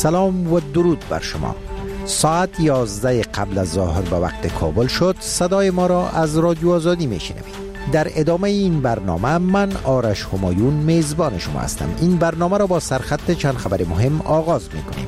سلام و درود بر شما. ساعت 11 قبل از ظهر به وقت کابل شد. صدای ما را از رادیو آزادی میشنوید. در ادامه این برنامه من آرش همایون میزبان شما هستم. این برنامه را با سرخط چند خبر مهم آغاز میکنیم.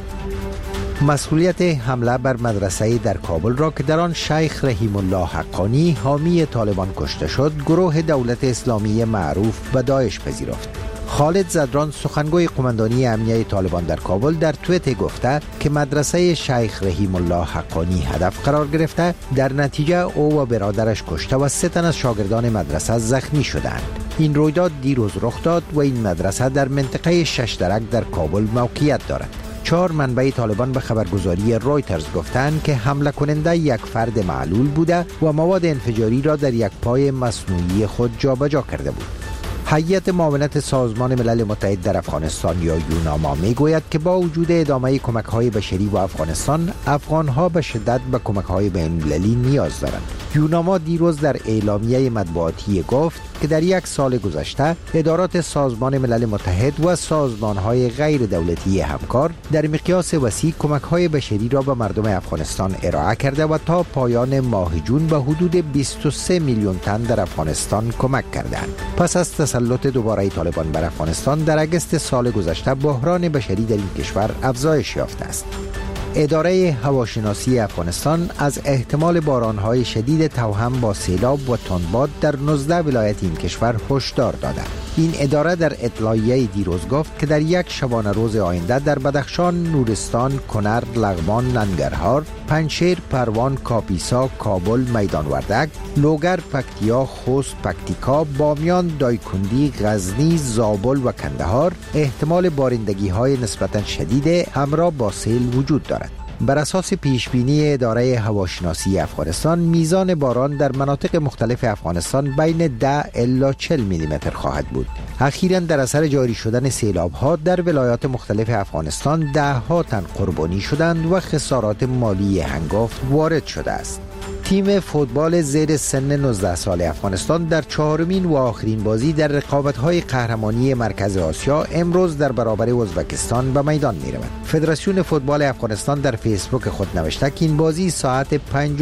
مسئولیت حمله بر مدرسه در کابل را که در آن شیخ رحیم الله حقانی حامی طالبان کشته شد، گروه دولت اسلامی معروف به داعش پذیرفت. خالد زدران سخنگوی قماندانی امنیه طالبان در کابل در توییت گفته که مدرسه شیخ رحیم الله حقانی هدف قرار گرفته، در نتیجه او و برادرش کشته و 3 تن از شاگردان مدرسه زخمی شدند. این رویداد دیروز رخ داد و این مدرسه در منطقه شش درک در کابل موقعیت دارد. 4 منبع طالبان به خبرگزاری رویترز گفتند که حمله کننده یک فرد معلول بوده و مواد انفجاری را در یک پای مصنوعی خود جابجا کرده بود. هیئت معاونت سازمان ملل متحد در افغانستان یا یوناما میگوید که با وجود ادامه کمک‌های بشری و افغانستان، افغان‌ها به شدت به کمک‌های بین‌المللی نیاز دارند. یوناما دیروز در اعلامیه مطبوعاتی گفت که در 1 سال گذشته ادارات سازمان ملل متحد و سازمان‌های غیر دولتی همکار در مقیاس وسیع کمک‌های بشری را به مردم افغانستان ارائه کرده و تا پایان ماه جون به حدود 23 میلیون تن در افغانستان کمک کردند. پس از تسلط دوباره طالبان بر افغانستان در اگست سال گذشته، بحران بشری در این کشور افزایش یافته است. اداره هواشناسی افغانستان از احتمال باران‌های شدید توأم با سیلاب و تندباد در 19 ولایت این کشور هشدار داده. این اداره در اطلاعیه دیروز گفت که در 1 شبانه روز آینده در بدخشان، نورستان، کنر، لغمان، ننگرهار، پنجشیر، پروان، کاپیسا، کابل، میدان وردک، لوگر، پکتیا، خوست، پکتیکا، بامیان، دایکندی، غزنی، زابل و کندهار احتمال بارندگی‌های نسبتاً شدید همراه با سیل وجود دارد. بر اساس پیشبینی اداره هواشناسی افغانستان، میزان باران در مناطق مختلف افغانستان بین 10 الی 40 میلیمتر خواهد بود. اخیراً در اثر جاری شدن سیلاب‌ها در ولایات مختلف افغانستان 10 تن قربانی شدند و خسارات مالی هنگفت وارد شده است. تیم فوتبال زیر سن 19 سال افغانستان در 4مین و آخرین بازی در رقابت‌های قهرمانی مرکز آسیا امروز در برابر ازبکستان به میدان می‌رود. فدراسیون فوتبال افغانستان در فیسبوک خود نوشته که این بازی ساعت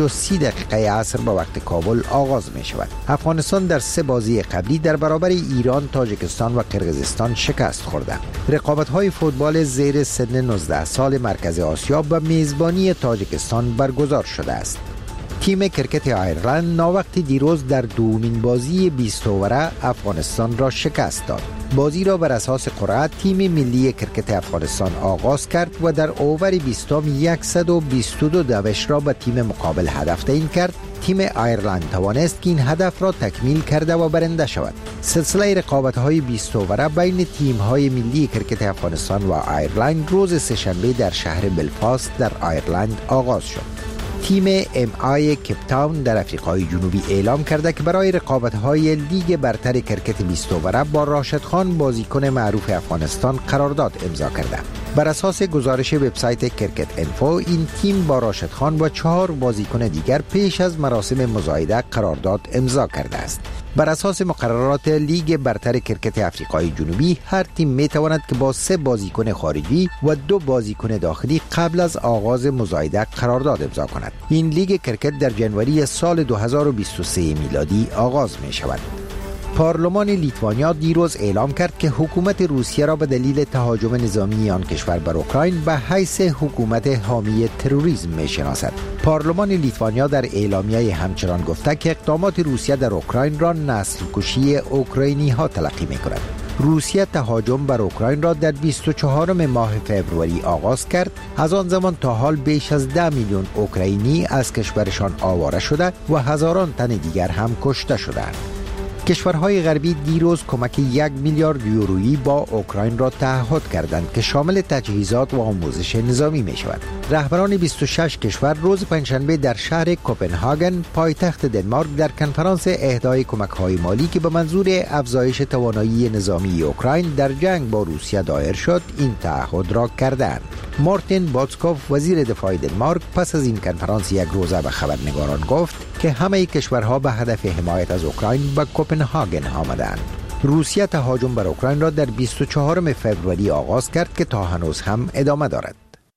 5:30 عصر به وقت کابل آغاز می‌شود. افغانستان در 3 بازی قبلی در برابر ایران، تاجیکستان و قرقیزستان شکست خورده. رقابت‌های فوتبال زیر سن 19 سال مرکز آسیا به میزبانی تاجیکستان برگزار شده است. تیم کرکت آیرلند ناوقت دیروز در دومین بازی 20 اووره افغانستان را شکست داد. بازی را بر اساس قرعه تیم ملی کرکت افغانستان آغاز کرد و در اوور 20 122 دوش را به تیم مقابل هدف تعیین کرد. تیم آیرلند توانست که این هدف را تکمیل کرده و برنده شود. سلسله رقابت‌های 20 اووره بین تیم‌های ملی کرکت افغانستان و آیرلند روز سه‌شنبه در شهر بلفاست در آیرلند آغاز شد. تیم MI کیپتاون در آفریقای جنوبی اعلام کرده که برای رقابت‌های لیگ برتر کرکت 20 اووره با راشد خان بازیکن معروف افغانستان قرارداد امضا کرده. بر اساس گزارش وبسایت کرکت انفو، این تیم با راشد خان و 4 بازیکن دیگر پیش از مراسم مزایده قرارداد امضا کرده است. بر اساس مقررات لیگ برتر کرکت آفریقای جنوبی، هر تیم میتواند که با 3 بازیکن خارجی و 2 بازیکن داخلی قبل از آغاز مزایده قرارداد امضا کند. این لیگ کرکت در جنوری سال 2023 میلادی آغاز می شود. پارلمان لیتوانیا دیروز اعلام کرد که حکومت روسیه را به دلیل تهاجم نظامی آن کشور بر اوکراین به حیث حکومت حامی تروریسم می‌شناسد. پارلمان لیتوانیا در اعلامیه همچنان گفته که اقدامات روسیه در اوکراین را نسل کشی اوکراینی‌ها تلقی می‌کند. روسیه تهاجم بر اوکراین را در 24 ماه فوریه آغاز کرد. از آن زمان تا حال بیش از 10 میلیون اوکراینی از کشورشان آواره شده و هزاران تن دیگر هم کشته شدند. کشورهای غربی دیروز کمک 1 میلیارد یورویی با اوکراین را تعهد کردند که شامل تجهیزات و آموزش نظامی می شود. رهبران 26 کشور روز پنجشنبه در شهر کوپنهاگن پایتخت دنمارک در کنفرانس اهدای کمک‌های مالی که به منظور افزایش توانایی نظامی اوکراین در جنگ با روسیه دایر شد این تعهد را کردند. مارتین باتسکوف وزیر دفاع دنمارک پس از این کنفرانس یک روزه به خبرنگاران گفت که همه کشورها به هدف حمایت از اوکراین به کوپنهاگن آمدند. روسیه تهاجم بر اوکراین را در 24 فوریه آغاز کرد که تا هنوز هم ادامه دارد.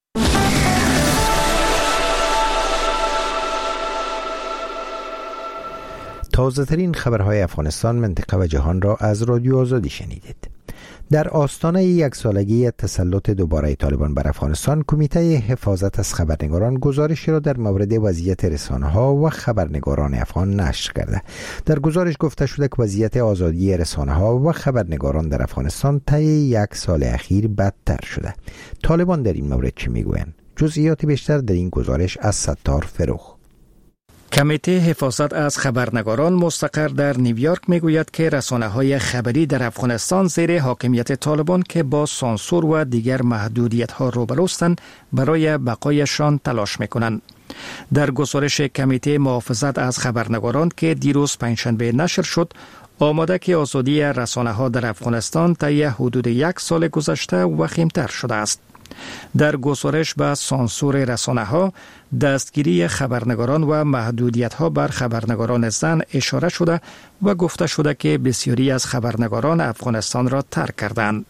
تازه ترین خبرهای افغانستان، منطقه و جهان را از رادیو آزادی شنیدید. در آستانه یک سالگی تسلط دوباره طالبان بر افغانستان، کمیته حفاظت از خبرنگاران گزارشی را در مورد وضعیت رسانه‌ها و خبرنگاران افغان نشر کرده. در گزارش گفته شده که وضعیت آزادی رسانه‌ها و خبرنگاران در افغانستان طی یک سال اخیر بدتر شده. طالبان در این مورد چه میگویند؟ جزئیات بیشتر در این گزارش از ستار فروخ. کمیته حفاظت از خبرنگاران مستقر در نیویورک میگوید که رسانه‌های خبری در افغانستان زیر حاکمیت طالبان که با سانسور و دیگر محدودیت‌ها روبروستند برای بقایشان تلاش می‌کنند. در گزارش کمیته محافظت از خبرنگاران که دیروز پنجشنبه نشر شد، آمده که آزادی رسانه‌ها در افغانستان طی حدود یک سال گذشته وخیم‌تر شده است. در گزارش به سانسور رسانه‌ها، دستگیری خبرنگاران و محدودیت‌ها بر خبرنگاران زن اشاره شده و گفته شده که بسیاری از خبرنگاران افغانستان را ترک کردند.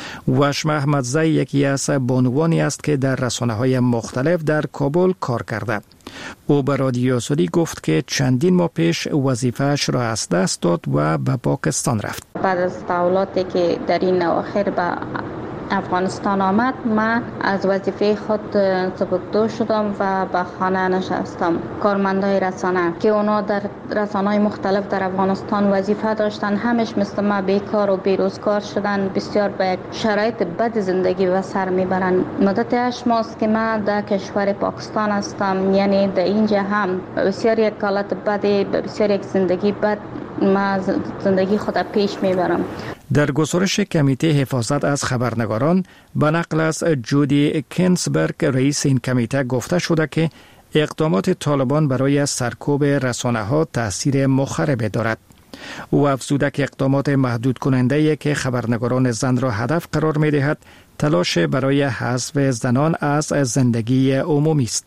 وشم احمدزی یکی از بانوانی است که در رسانه‌های مختلف در کابل کار کرده. او به رادیو آزادی گفت که چندین ماه پیش وظیفه‌اش را از دست داد و به پاکستان رفت. بعد از تحولاتی که در این اواخر به افغانستان آمد، من از وظیفه خود سبکدو شدم و به خانه نشستم. کارمندای رسانه که اونا در رسانه‌های مختلف در افغانستان وظیفه داشتن، همش مثل ما بیکار و بیروزگار شدن، بسیار به یک شرایط بد زندگی و سر میبرن. مدت 8 ماه است که من در کشور پاکستان هستم، یعنی در اینجا هم بسیار یک حالت بدی، بسیار یک زندگی بد ما زندگی خود پیش میبرم. در گزارش کمیته حفاظت از خبرنگاران به نقل از جودی کنسبرگ، رئیس این کمیته، گفته شده که اقدامات طالبان برای سرکوب رسانه‌ها تأثیر مخرب دارد. او افزوده که اقدامات محدود کننده که خبرنگاران زن را هدف قرار می دهد، تلاش برای حذف زنان از زندگی عمومی است.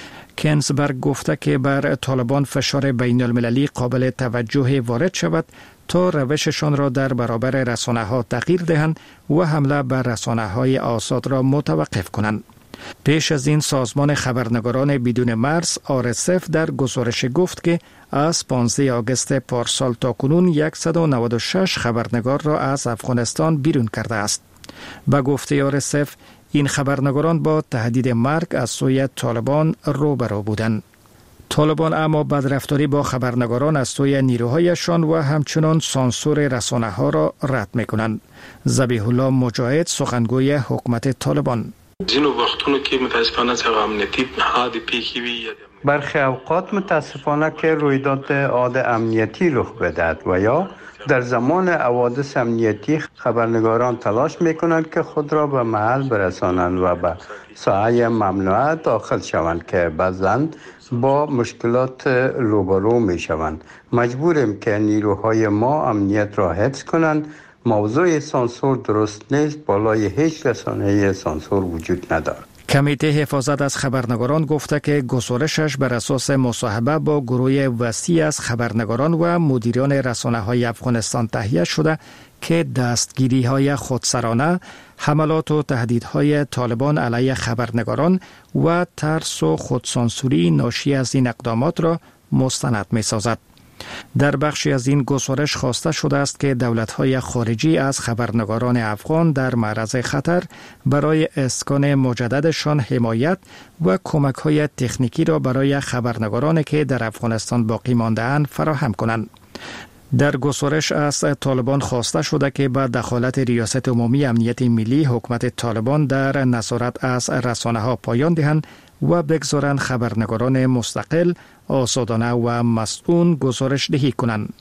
کنسبرگ گفته که بر طالبان فشار بین المللی قابل توجه وارد شود تا روششان را در برابر رسانه‌ها تغییر دهند و حمله بر رسانه‌های آزاد را متوقف کنند. پیش از این سازمان خبرنگاران بدون مرز RSF در گزارش گفت که از 15 آگوست پارسال تا کنون 196 خبرنگار را از افغانستان بیرون کرده است. به گفته RSF، این خبرنگاران با تهدید مرگ از سوی طالبان روبرو بودند. طالبان اما بدرفتاری با خبرنگاران از سوی نیروهایشان و همچنان سانسور رسانه‌ها را رد می‌کنند. ذبیح الله مجاهد، سخنگوی حکومت طالبان: برخی اوقات متاسفانه که رویداد عاد امنیتی رخ بدهد و یا در زمان حوادث امنیتی خبرنگاران تلاش میکنند که خود را به محل برسانند و به ساحه ممنوعه داخل شوند که بعضاً با مشکلات روبرو میشوند. مجبوریم که نیروهای ما امنیت را حفظ کنند. موضوع سانسور درست نیست، بالای هیچ رسانه‌ای سانسور وجود ندارد. کمیته حفاظت از خبرنگاران گفته که گزارشش بر اساس مصاحبه با گروه وسیع از خبرنگاران و مدیران رسانه‌های افغانستان تهیه شده که دستگیری‌های خودسرانه، حملات و تهدیدهای طالبان علیه خبرنگاران و ترس و خودسانسوری ناشی از این اقدامات را مستند می‌سازد. در بخشی از این گزارش خواسته شده است که دولت‌های خارجی از خبرنگاران افغان در معرض خطر برای اسکان مجددشان حمایت و کمک‌های تکنیکی را برای خبرنگارانی که در افغانستان باقی مانده‌اند فراهم کنند. در گزارش از طالبان خواسته شده که با دخالت ریاست عمومی امنیت ملی، حکومت طالبان در نظارت از رسانه‌ها پایان دهند و بگذارند خبرنگاران مستقل، آزادانه و مسئول گزارش دهی کنند.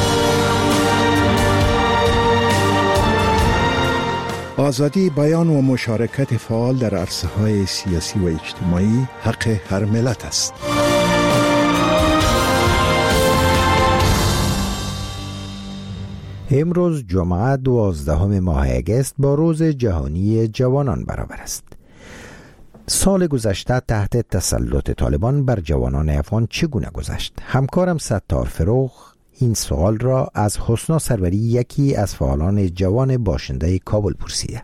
آزادی بیان و مشارکت فعال در عرصه‌های سیاسی و اجتماعی حق هر ملت است. امروز جمعه 12 ماه اگست با روز جهانی جوانان برابر است. سال گذشته تحت تسلط طالبان بر جوانان افغان چگونه گذشت؟ همکارم ستار فروخ این سوال را از حسنا سروری، یکی از فعالان جوان باشنده کابل، پرسیده.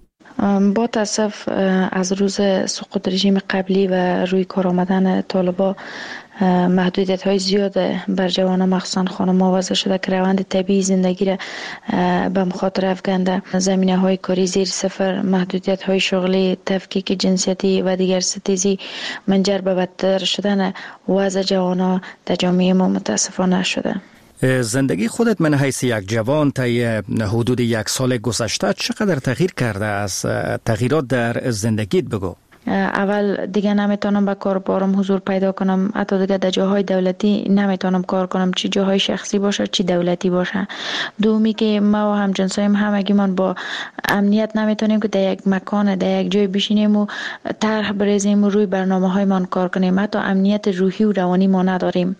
با تاسف از روز سقوط رژیم قبلی و روی کار آمدن طالبان محدودیت های زیاد بر جوانان مخصوصا خانم‌ها وضع شده که روند طبیعی زندگی را به مخاطره افکنده. زمینه های کاری زیر صفر، محدودیت های شغلی، تفکیک جنسیتی و دیگر ستیزی منجر به بدتر شدن وضع جوانان در جامعه ما متاسفانه شده. زندگی خودت من حیث یک جوان طی حدود 1 سال گذشته چقدر تغییر کرده؟ از تغییرات در زندگیت بگو. اول دیگه نمیتونم به کار بارم حضور پیدا کنم، حتی دیگه در جاهای دولتی نمیتونم کار کنم، چی جاهای شخصی باشه چی دولتی باشه. دومی که ما و همجنسایم همگی من با امنیت نمیتونیم که در یک مکان در یک جای بشینیم و طرح بریزیم و روی برنامه‌های من کار کنیم، حتی امنیت روحی و روانی ما نداریم.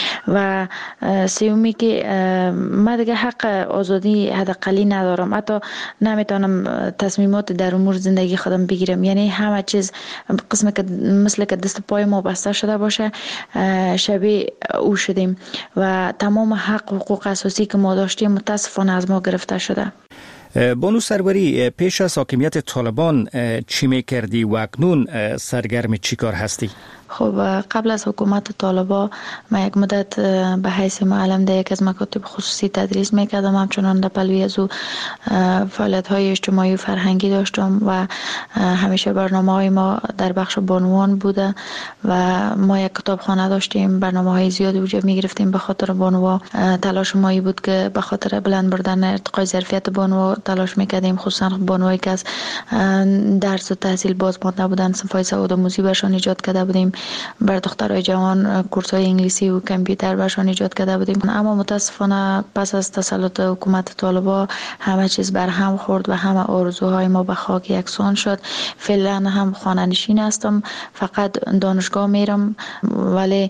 و سومی که ما دیگه حق آزادی حداقلی ندارم، حتی نمیتونم تصمیمات در امور زندگی خودم بگیرم. یعنی همه چیز قسمه که مثل که دست پای ما بسته شده باشه شبیه او شدیم و تمام حق و حقوق اساسی که ما داشتیم متاسفانه از ما گرفته شده. بانو سروری، پیش از حاکمیت طالبان چی میکردی و اکنون سرگرم چی کار هستی؟ خب قبل از حکومت طالبان من یک مدت به حیث معلم در یک از مکاتب خصوصی تدریس میکردم، همچنان در پلوی از او فعالیت‌های اجتماعی و فرهنگی داشتم و همیشه برنامه‌های ما در بخش بانوان بوده و ما یک کتابخانه داشتیم، برنامه‌های زیادی اونجا میگرفتیم. به خاطر بانوان تلاش مایی بود که به خاطر بلند بردن ارتقای ظرفیت بانوان تلاش میکردیم، خصوصا بانوایی که از درس و تحصیل باز مانده بودن صنف‌های سوادآموزی برشان ایجاد کرده بودیم، بر دخترای جوان کورس‌های انگلیسی و کامپیوتر برشان ایجاد کرده بودیم. اما متاسفانه پس از تسلط حکومت طالبان همه چیز بر هم خورد و همه آرزوهای ما به خاک یکسان شد. فعلا هم خانه نشین هستم، فقط دانشگاه میرم، ولی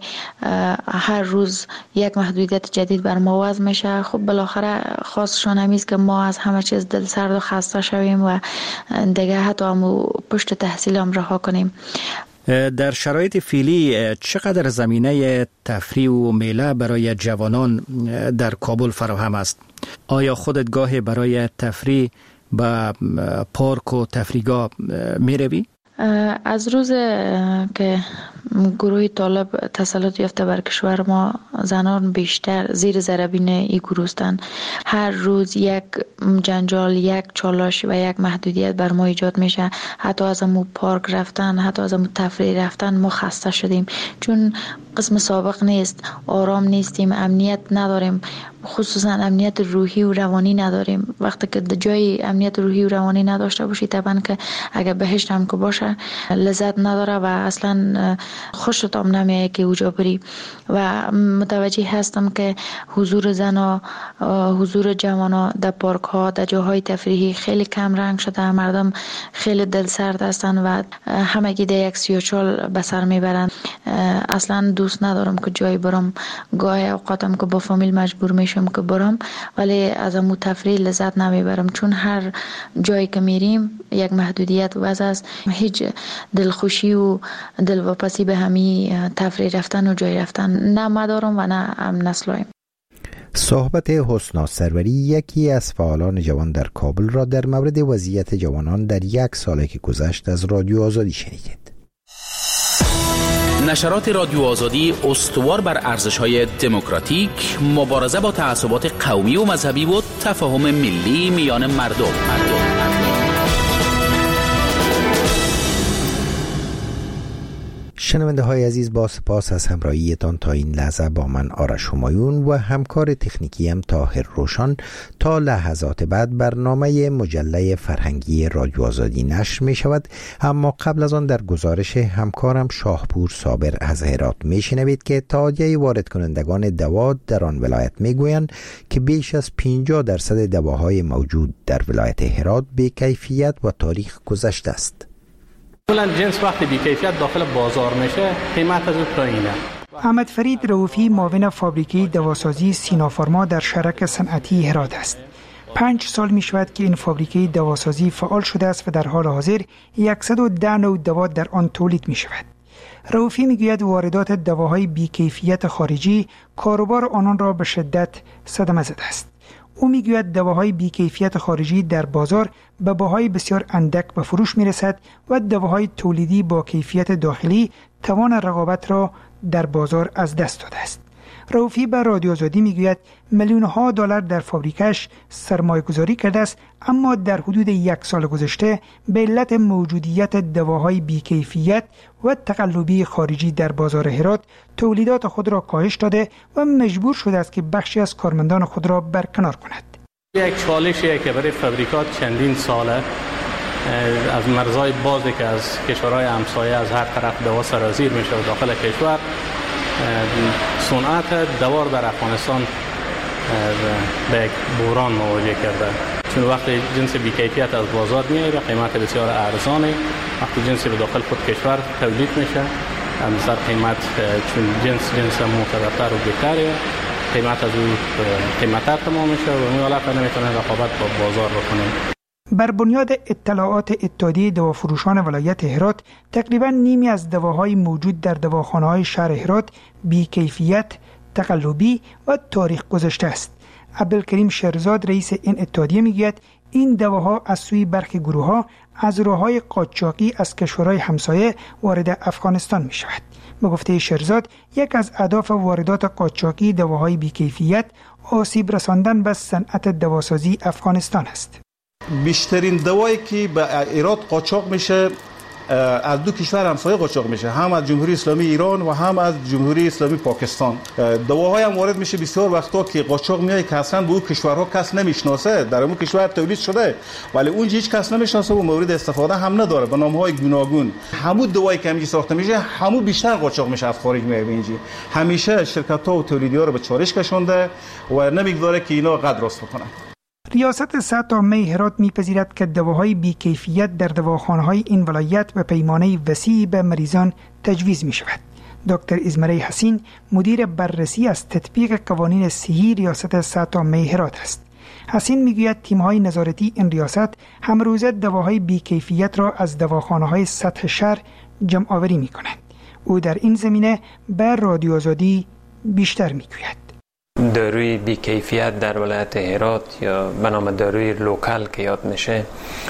هر روز یک محدودیت جدید بر ما وضع میشه. خب بالاخره خواستشان همیست که ما از همه چیز دل سرد و خسته شویم و دیگه حتی هم پشت تحصیل هم رها کنیم. در شرایط فعلی چقدر زمینه تفریح و میله برای جوانان در کابل فراهم است؟ آیا خودت گاهی برای تفریح به پارک و تفریحگاه می روی؟ از روز که گروه طالب تسلط یافته بر کشور ما، زنان بیشتر زیر ضربین این گروه هستند. هر روز یک جنجال، یک چالش و یک محدودیت بر ما ایجاد میشه. حتی از امو پارک رفتن، حتی از امو تفریح رفتن ما خسته شدیم، چون قسم سابق نیست، آرام نیستیم، امنیت نداریم، خصوصا امنیت روحی و روانی نداریم. وقتی که جای امنیت روحی و روانی نداشته باشی طبعا که اگر بهشت هم که باشه لذت نداره و اصلا خوشت هم نمیاد که اوجا بری. و متوجه هستم که حضور زنا، حضور جوانا در پارک ها، در جاهای تفریحی خیلی کم رنگ شده. مردم خیلی دل سرد هستن و همگی در یک سیاچال به سر میبرن. اصلا دوست ندارم که جایی برم، گاهی اوقاتم که با فامیل مجبور میشم که برم، ولی از امو تفریح لذت نمیبرم، چون هر جایی که میریم یک محدودیت وضع است. هیچ دلخوشی و دلواپسی به همی تفریح رفتن و جای رفتن نه ما دارم و نه هم نسلایم. صحبت حسنا سروری، یکی از فعالان جوان در کابل، را در مورد وضعیت جوانان در 1 سالی که گذشت از رادیو آزادی شنیدید. نشرات رادیو آزادی استوار بر ارزش‌های دموکراتیک، مبارزه با تعصبات قومی و مذهبی و تفاهم ملی میان مردم. شنونده های عزیز، با سپاس از همراهیتان تا این لحظه با من آرش همایون و همکار تکنیکیم طاهر روشن. تا لحظات بعد برنامه مجله فرهنگی رادیو آزادی نشر می شود، اما قبل از آن در گزارش همکارم شاهپور صابر از هرات می شنوید که اتحادیه وارد کنندگان دوا در آن ولایت می گویند که بیش از 50% دواهای موجود در ولایت هرات بی کیفیت و تاریخ گذشته است. مثلا جنس وقتی بی کیفیت داخل بازار میشه قیمت از اون پایینه. احمد فرید رؤوفی معاون فابریکه دواسازی سینافارما در شرک صنعتی هرات است. 5 سال می شود که این فابریکه دواسازی فعال شده است و در حال حاضر 110 نوع دوا در آن تولید می شود. رؤوفی میگوید واردات دواهای بی‌کیفیت خارجی کاروبار آنان را به شدت صدمه زده است. او میگوید دواهای بی‌کیفیت خارجی در بازار به بهای بسیار اندک به فروش میرسد و دواهای تولیدی با کیفیت داخلی توان رقابت را در بازار از دست داده است. رؤوفی به رادیو آزادی میگوید میلیون‌ها دلار در فابریکش سرمایه گذاری کرده است، اما در حدود 1 سال گذشته به علت موجودیت دواهای بی‌کیفیت و تقلبی خارجی در بازار هرات تولیدات خود را کاهش داده و مجبور شده است که بخشی از کارمندان خود را برکنار کند. یک چالشی که برای فابریکات چندین ساله از مرزهای بازی که از کشورهای همسایه از هر طرف دوا سرازیر میشه و داخل کشور صنعت دوا در افغانستان به یک بحران مواجه کرده، چون وقتی جنس بی‌کیفیت از بازار میاد قیمت بسیار ارزانه، وقتی جنسی به داخل خود کشور تولید میشه از نظر قیمت، چون جنس معتبرتر و بهتره، قیمت از اون قیمت‌تر تمام میشه و این حالت نمیتونه رقابت با بازار بکنه. بر بنیاد اطلاعات اتحادیه دوافروشان ولایت هرات، تقریبا نیمی از دواهای موجود در دواخانه‌های شهر هرات بی‌کیفیت، تقلبی و تاریخ گذشته است. عبدالکریم شیرزاد رئیس این اتحادیه میگوید این دواها از سوی برخی گروه‌ها از راه‌های قاچاقی از کشورهای همسایه وارد افغانستان می‌شود. به گفته شیرزاد، یک از اهداف واردات قاچاقی دواهای بی‌کیفیت آسیب رساندن به صنعت دواسازی افغانستان است. بیشترین دوایی که به ایران قاچاق میشه از دو کشور همسایه قاچاق میشه، هم از جمهوری اسلامی ایران و هم از جمهوری اسلامی پاکستان. دواهای هم وارد میشه بسیار وقتا که قاچاق میاد که اصلا به اون کشورها کس نمیشناسه، در اون کشور تولید شده ولی اونجا هیچ کس نمیشناسه و مورد استفاده هم نداره به نامهای گوناگون. همون دوایی که همینجا ساخته میشه همون بیشتر قاچاق میشه از خارج میاد اینجا. همیشه شرکت‌ها و تولیدی‌ها رو به چالش کشونده و نمیگذاره که اینا قدر راست بکنن. ریاست سطح عامه هرات می‌پذیرد که دواهای بی‌کیفیت در دواخانه‌های این ولایت به پیمانه وسیع به مریضان تجویز می‌شود. دکتر ازمره حسین مدیر بررسی از تطبیق قوانین صحی ریاست سطح عامه هرات است. حسین میگوید تیم‌های نظارتی این ریاست همروزه دواهای بی‌کیفیت را از دواخانه‌های سطح شهر جمع آوری می‌کنند. او در این زمینه به رادیو آزادی بیشتر میگوید. داروی بی‌کیفیت در ولایت هرات یا به نام داروی لوکال که یاد میشه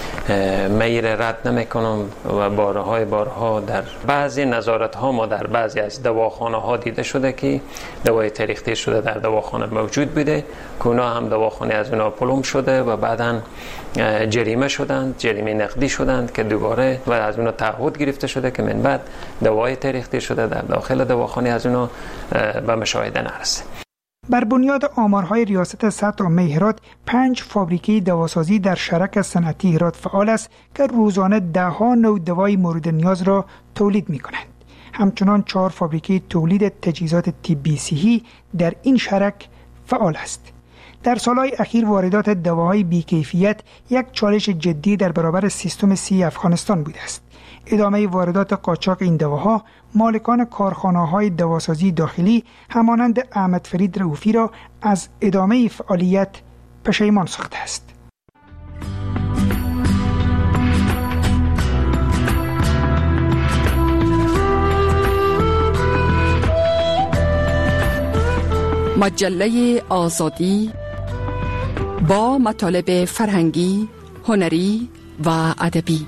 میره رد نمیکنم و بارها در بعضی نظارت ها ما در بعضی از دواخانه ها دیده شده که دوای تریخته شده در دواخانه موجود بوده که اونا هم دواخانه از اونا پلم شده و بعداً جریمه شدند، جریمه نقدی شدند که دوباره و از اونا تعهد گرفته شده که من بعد دوای تریخته شده در داخل دواخانه از اونا به مشاهده نرسه. بر بنیاد آمارهای ریاست سطح عامه هرات 5 فابریکه دواسازی در شرک صنعتی هرات فعال است که روزانه ده‌ها نوع دوای مورد نیاز را تولید می‌کنند. همچنان 4 فابریکه تولید تجهیزات طبی صحی در این شرک فعال است. در سالهای اخیر واردات دواهای بی‌کیفیت یک چالش جدی در برابر سیستم صحی افغانستان بوده است. ادامه واردات قاچاق این دواها مالکان کارخانه‌های دواسازی داخلی همانند احمد فرید رؤوفی را از ادامه فعالیت پشیمان ساخته است. مجله آزادی با مطالب فرهنگی، هنری و ادبی.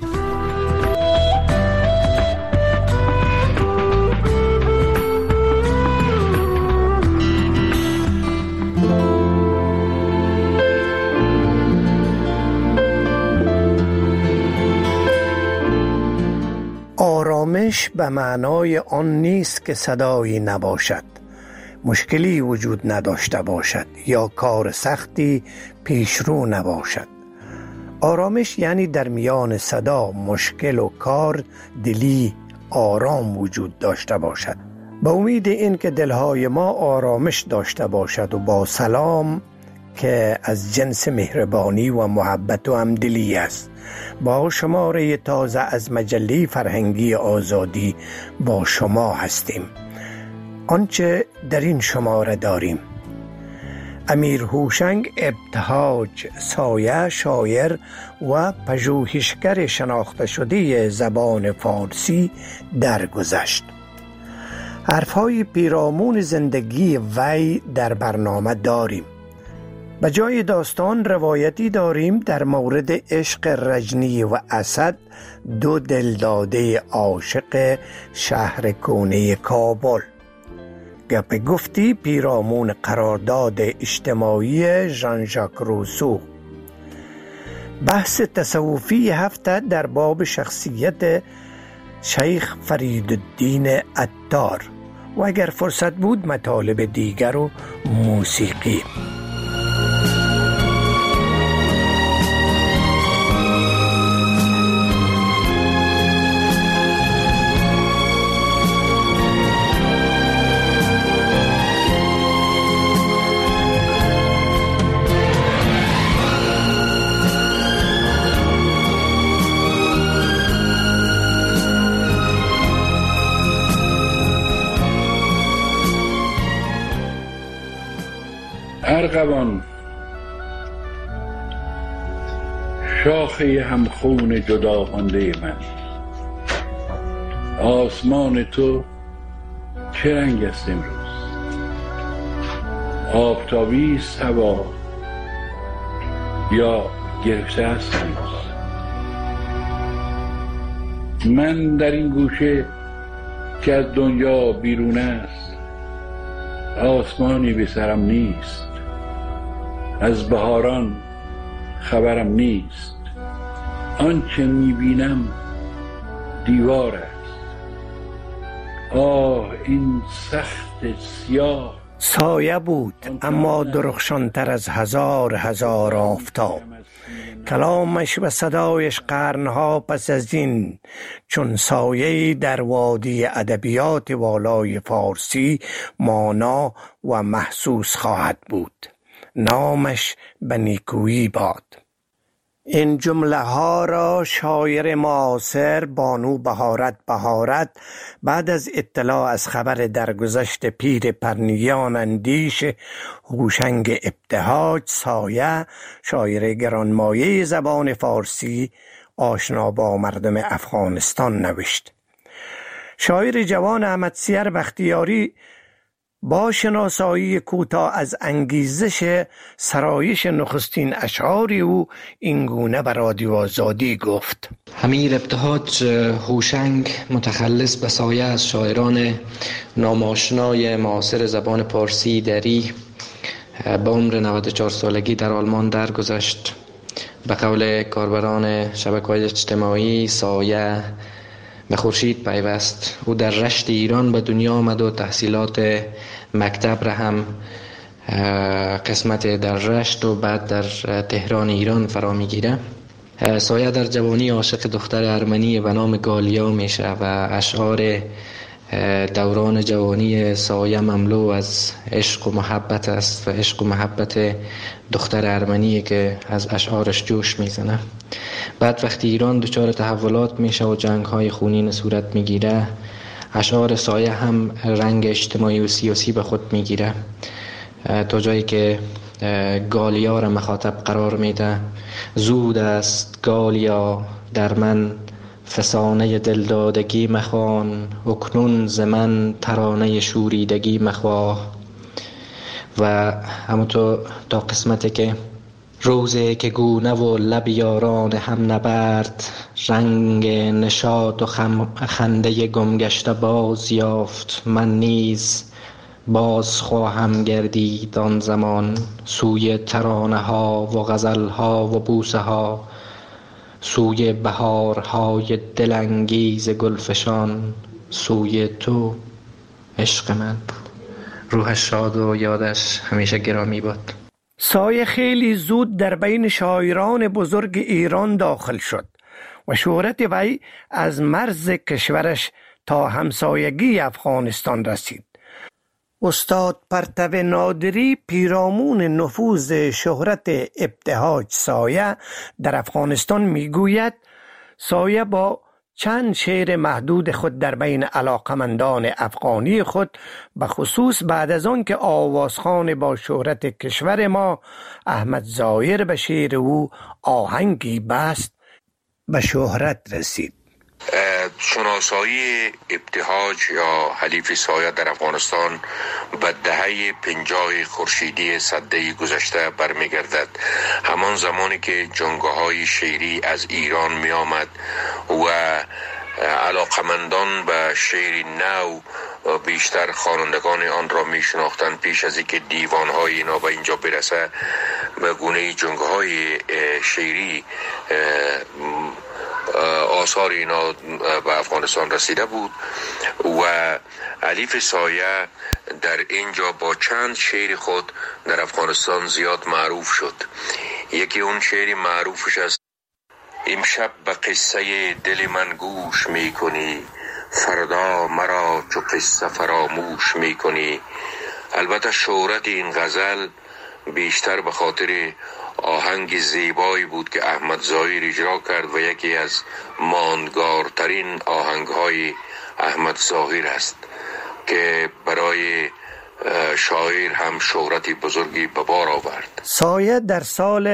آرامش به معنای آن نیست که صدایی نباشد، مشکلی وجود نداشته باشد یا کار سختی پیشرو نباشد. آرامش یعنی در میان صدا، مشکل و کار دلی آرام وجود داشته باشد. به امید این که دلهای ما آرامش داشته باشد و با سلام که از جنس مهربانی و محبت و همدلی است، با شماره تازه از مجله فرهنگی آزادی با شما هستیم. آنچه در این شماره داریم: امیر هوشنگ ابتهاج سایه، شاعر و پژوهشگر شناخته شده زبان فارسی درگذشت. حرفهای پیرامون زندگی وی در برنامه داریم. به جای داستان روایتی داریم در مورد عشق رجنی و اسد، دو دلداده عاشق شهر کونه کابل. گپ گفتی پیرامون قرارداد اجتماعی ژان ژاک روسو. بحث تصوفی هفته در باب شخصیت شیخ فریدالدین عطار و اگر فرصت بود مطالب دیگر و موسیقی. ارغوان شاخه همخون جدا مانده من، آسمان تو چه رنگ است امروز؟ آفتابی است هوا یا گرفته است هنوز؟ من در این گوشه که از دنیا بیرون است، آسمانی به سرم نیست، از بهاران خبرم نیست، آنچه میبینم دیوار است. آه این سخت سیاه. سایه بود اما درخشانتر از هزار آفتاب. کلامش و صدایش قرنها پس از این چون سایه در وادی ادبیات والای فارسی مانا و محسوس خواهد بود. نامش به نیکویی باد. این جمله ها را شاعر معاصر بانو بهارت بعد از اطلاع از خبر درگذشت پیر پرنیان اندیش هوشنگ ابتهاج سایه، شاعر گرانمایه زبان فارسی آشنا با مردم افغانستان نوشت. شاعر جوان احمد سیر بختیاری با شناسایی کوتاه از انگیزش سرایش نخستین اشعار او اینگونه به رادیو آزادی گفت: امیر ابتهاج هوشنگ متخلص به سایه از شاعران ناماشنای معاصر زبان پارسی دری به عمر 94 سالگی در آلمان درگذشت. به قول کاربران شبکه‌های اجتماعی سایه به خورشید پیوست. او در رشت ایران به دنیا آمد و تحصیلات مکتب را هم قسمت در رشت و بعد در تهران ایران فرا میگیره. سایه در جوانی عاشق دختر ارمنی به نام گالیا میشه و اشعار دوران جوانی سایه مملو از عشق و محبت است و عشق و محبت دختر ارمنی که از اشعارش جوش میزنه. بعد وقتی ایران دچار تحولات میشه و جنگ‌های خونین صورت میگیره، اشعار سایه هم رنگ اجتماعی و سیاسی به خود میگیره، تا جایی که گالیا را مخاطب قرار میده. زود است گالیا در من فسانه دلدادگی مخوان، اکنون ز من ترانه شوریدگی مخواه. و همونطور تا قسمتی که روزه که گونه و لب یاران هم نبرد، رنگ نشاط و خنده گمگشته باز یافت. من نیز باز خواهم گردید آن زمان، سوی ترانه ها و غزل ها و بوسه ها، سوی بهارهای دلانگیز گلفشان، سوی تو عشق من. روحش شاد و یادش همیشه گرامی باد. سایه خیلی زود در بین شاعران بزرگ ایران داخل شد و شهرت وی از مرز کشورش تا همسایگی افغانستان رسید. استاد پرتو نادری پیرامون نفوذ شهرت ابتهاج سایه در افغانستان میگوید: سایه با چند شعر محدود خود در بین علاقمندان افغانی خود، به خصوص بعد از آن که آوازخوان با شهرت کشور ما احمد ظاهر به شعر او آهنگی بست، به شهرت رسید. شناسایی ابتهاج یا حلیف سایه در افغانستان به دهه 50 خورشیدی سده گذشته برمیگردد. همان زمانی که جنگاهای شعری از ایران می آمد و علاقمندان به شعر نو بیشتر خوانندگان آن را می شناختند پیش از اینکه دیوانهای اینا به اینجا برسه. به گونه جنگاهای شعری آثار اینا به افغانستان رسیده بود و حلیف سایه در اینجا با چند شعر خود در افغانستان زیاد معروف شد. یکی اون شعر معروفش است: امشب به قصه دل من گوش می کنی، فردا مرا چو قصه فراموش می کنی. البته شهرت این غزل بیشتر به خاطر آهنگ زیبایی بود که احمد ظاهر اجرا کرد و یکی از ماندگارترین آهنگهای احمد ظاهر است که برای شاعر هم شهرت بزرگی به بار آورد. سایه در سال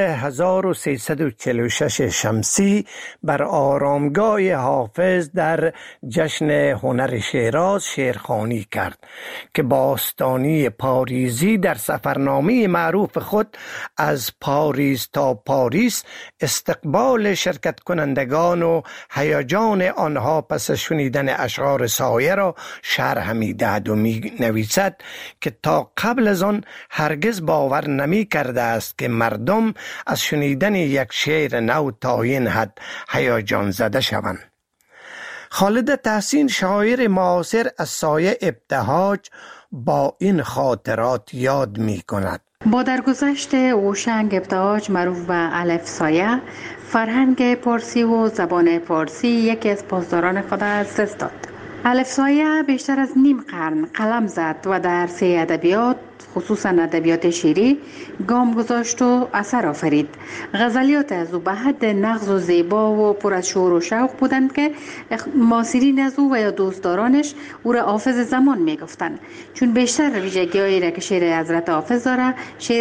1346 شمسی بر آرامگاه حافظ در جشن هنر شیراز شعرخوانی کرد که باستانی پاریزی در سفرنامه معروف خود از پاریس تا پاریس استقبال شرکت کنندگان و هیجان آنها پس شنیدن اشعار سایه را شرح می دهد و می نویسد که تا قبل از آن هرگز باور نمی کرده است که مردم از شنیدن یک شعر نو تا این حد هیجان زده شوند. خالد تحسین شاعر معاصر از سایه ابتهاج با این خاطرات یاد می کند: با درگذشت هوشنگ ابتهاج معروف به الف سایه، فرهنگ پارسی و زبان پارسی یکی از پاسداران خود از دست داد. الف سایه بیشتر از نیم قرن قلم زد و در عرصه ادبیات خصوصا ادبیات شعری گام گذاشت و اثر آفرید. غزلیات از او به حد نغز و زیبا و پر از شور و شوق بودند که معاصرین از او و یا دوستدارانش او را حافظ زمان می گفتند، چون بیشتر ویژگی‌هایی را که شعر حضرت حافظ داره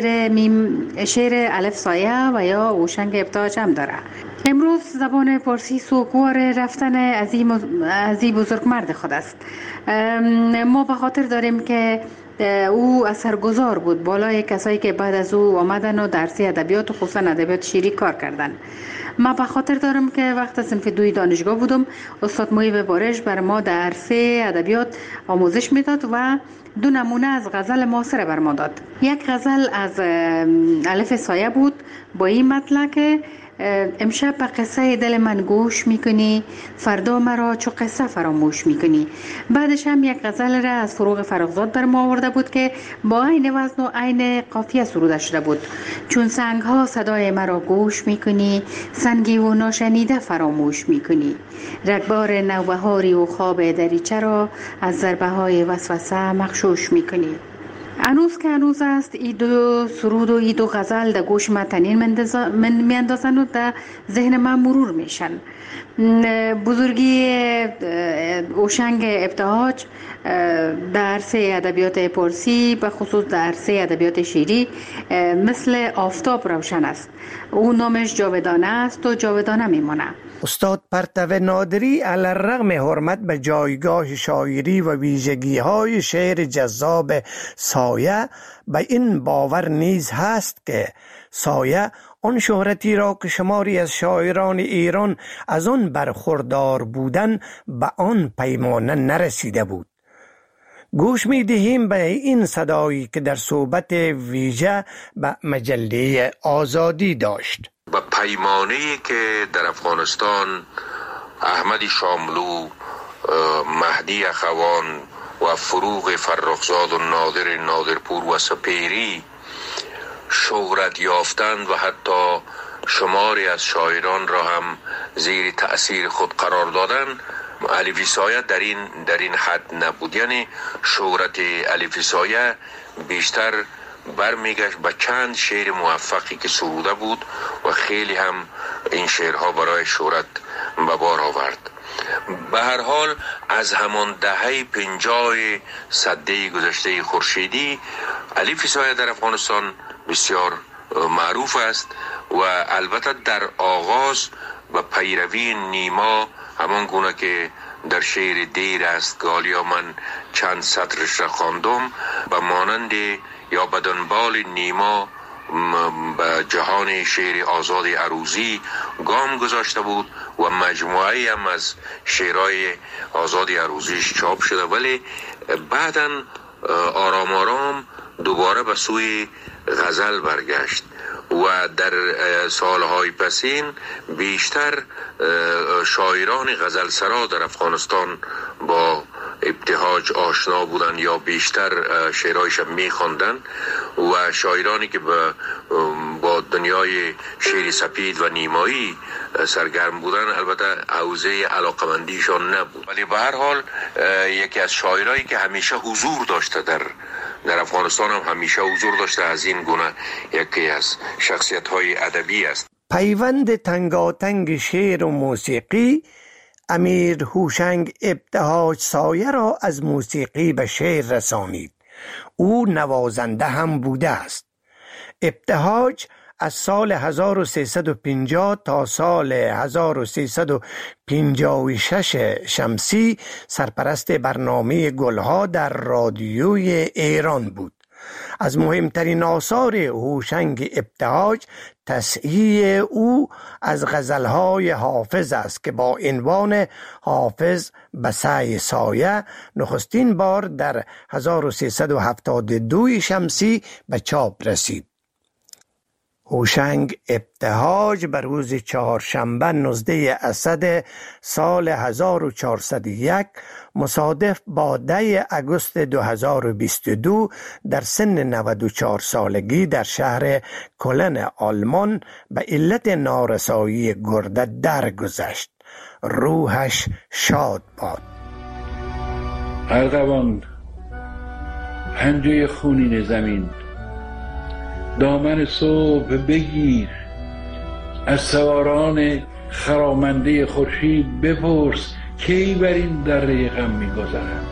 شعر الف سایه و یا هوشنگ ابتهاج هم داره. امروز زبان پارسی سوگوار رفتن عظیم بزرگمرد خود است. ما به خاطر داریم که او اثرگذار بود بالای کسایی که بعد از او آمدن و درسی ادبیات و خصوصا ادبیات شعری کار کردن. ما به خاطر دارم که وقت صنف 2 دانشگاه بودم، استاد محیب بارش بر ما در عرصه ادبیات آموزش میداد و 2 نمونه از غزل معاصر بر ما داد. یک غزل از الف سایه بود با این مطلع که امشب به قصه دل من گوش میکنی، فردا مرا چو قصه فراموش میکنی. بعدش هم یک غزل را از فروغ فرخزاد بر ما آورده بود که با عین وزن و عین قافیه سروده شده بود: چون سنگ ها صدای مرا گوش میکنی، سنگی و ناشنیده فراموش میکنی. رگبار نوبهاری و خواب دریچه را از ضربه های وسوسه مغشوش میکنی. هنوز که هنوز است ای 2 سرود و ای 2 غزل در گوش من تنین میاندازن و در ذهن من مرور میشن. بزرگی هوشنگ ابتهاج در عرصه ادبیات پارسی به خصوص در عرصه ادبیات شعری مثل آفتاب روشن است. او نامش جاودانه است و جاودانه میمونه. استاد پرتو نادری علی‌الرغم حرمت به جایگاه شاعری و ویژگی‌های شعر جذاب سایه به این باور نیز هست که سایه آن شهرتی را که شماری از شاعران ایران از آن برخوردار بودن به آن پیمانه نرسیده بود. گوش می دهیم به این صدایی که در صحبت ویژه به مجله آزادی داشت. با پیمانه‌ای که در افغانستان احمد شاملو، مهدی اخوان و فروغ فرخزاد و نادرپور و سپیری شهرت یافتند و حتی شماری از شاعران را هم زیر تأثیر خود قرار دادند، الف سایه در این حد نبود. یعنی شهرت الف سایه بیشتر برمیگشت به چند شعر موفقی که سروده بود و خیلی هم این شعرها برای شهرت به بار آورد. به هر حال از همان دهه 50 سده گذشته خورشیدی الف سایه در افغانستان بسیار معروف است و البته در آغاز به پیروی نیما همان گونه که در شعر دیر است گالیا من چند سطرش را خواندم، به مانند یا به دنبال نیما به جهان شعر آزاد عروضی گام گذاشته بود و مجموعه هم از شعرهای آزاد عروضیش چاپ شده، ولی بعداً آرام آرام دوباره به سوی غزل برگشت و در سالهای پسین بیشتر شاعران غزل سرا در افغانستان با ابتهاج آشنا بودند یا بیشتر شعرهایش می‌خواندند و شاعرانی که با دنیای شعر سپید و نیمایی سرگرم بودند البته حوزه علاقمندیشان نبود، ولی به هر حال یکی از شاعرایی که همیشه حضور داشته در افغانستان هم همیشه حضور داشته از این گونه یکی از شخصیت‌های ادبی است. پیوند تنگاتنگ شعر و موسیقی امیر هوشنگ ابتهاج سایه را از موسیقی به شعر رسانید. او نوازنده هم بوده است. ابتهاج از سال 1350 تا سال 1356 شمسی سرپرست برنامه گلها در رادیوی ایران بود. از مهمترین آثار هوشنگ ابتهاج تصحیح او از غزلهای حافظ است که با عنوان حافظ به سعی سایه نخستین بار در 1372 شمسی به چاپ رسید. هوشنگ ابتهاج بر روز چهارشنبه 19 اسد سال 1401 مصادف با 10 آگوست 2022 در سن 94 سالگی در شهر کلن آلمان به علت نارسایی گرده درگذشت. روحش شاد باد. ارغوان، پنجه خونین زمین، دامن صبح بگیر، از سواران خرامنده خورشید بپرس کی بر این دره غم می‌گذرند.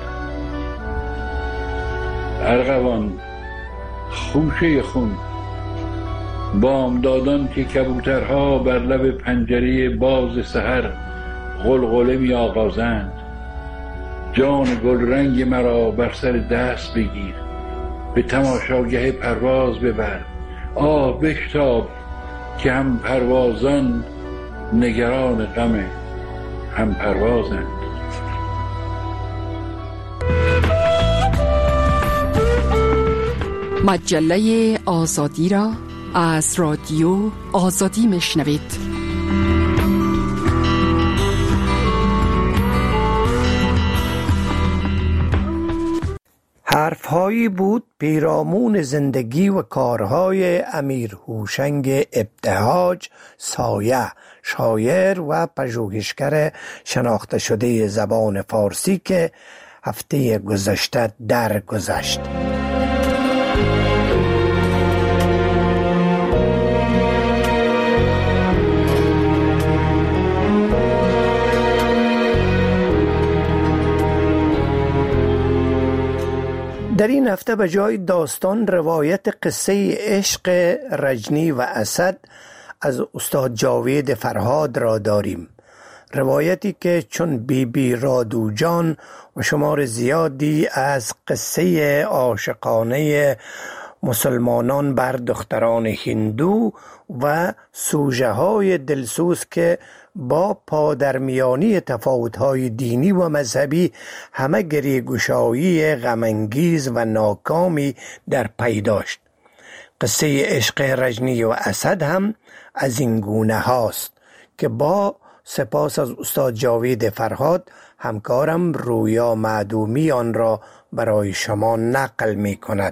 ارغوان، خوشه خون، بامدادان که کبوترها بر لب پنجره باز سحر غلغله می‌آغازند. جان گلرنگ مرا بر سر دست بگیر، به تماشاگه پرواز ببر. بشتاب که هم پروازان نگران غم هم پروازند. مجله آزادی را از رادیو آزادی میشنوید. حرفهایی بود پیرامون زندگی و کارهای امیر هوشنگ ابتهاج سایه، شاعر و پژوهشگر شناخته شده زبان فارسی که هفته گذشته درگذشت. در این هفته به جای داستان روایت قصه عشق رجنی و اسد از استاد جاوید فرهاد را داریم. روایتی که چون بی رادو جان و شمار زیادی از قصه عاشقانه مسلمانان بر دختران هندو و سوژه های دلسوز که با پادرمیانی تفاوت‌های دینی و مذهبی همه گریه‌گشایی غم‌انگیز و ناکامی در پی داشت. قصه عشق رجنی و اسد هم از این گونه هاست که با سپاس از استاد جاوید فرهاد همکارم رویا معدومی آن را برای شما نقل می کند.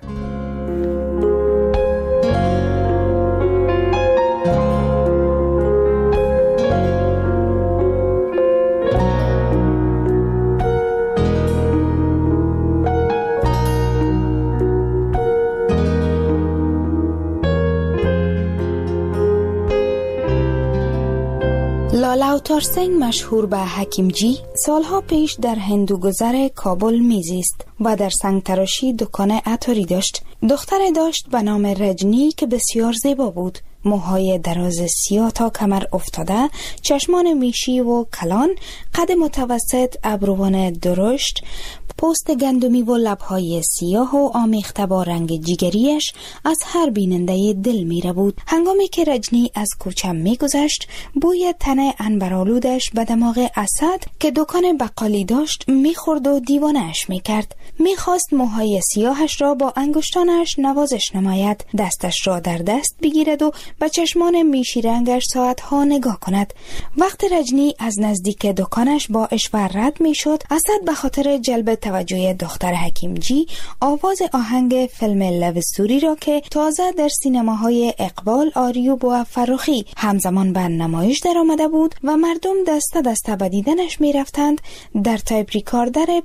لالا تارسنگ مشهور به حکیمجی سالها پیش در هندوگذر کابل میزیست و در سنگ تراشی دکان عطاری داشت. دختر داشت به نام رجنی که بسیار زیبا بود. موهای دراز سیاه تا کمر افتاده، چشمان میشی و کلان، قد متوسط، ابروان درشت، پوست گندمی و لبهای سیاه و آمیخته با رنگ جیگریش از هر بیننده دل میره بود. هنگامی که رجنی از کوچه میگذشت، بوی تن عنبرآلودش به دماغ اسد که دکان بقالی داشت میخورد و دیوانه‌اش میکرد. میخواست موهای سیاهش را با انگشتانش نوازش نماید، دستش را در دست بگیرد و به چشمان میشی رنگش ساعتها نگاه کند. وقت رجنی از نزدیک دکانش با اشوه رد میشد، اسد به خاطر جلب توجه دختر حکیمجی آواز آهنگ فیلم لوستوری را که تازه در سینماهای اقبال، آریوب و فرخی همزمان به نمایش در آمده بود و مردم دسته دسته به دیدنش می رفتند، در تایپ ریکاردر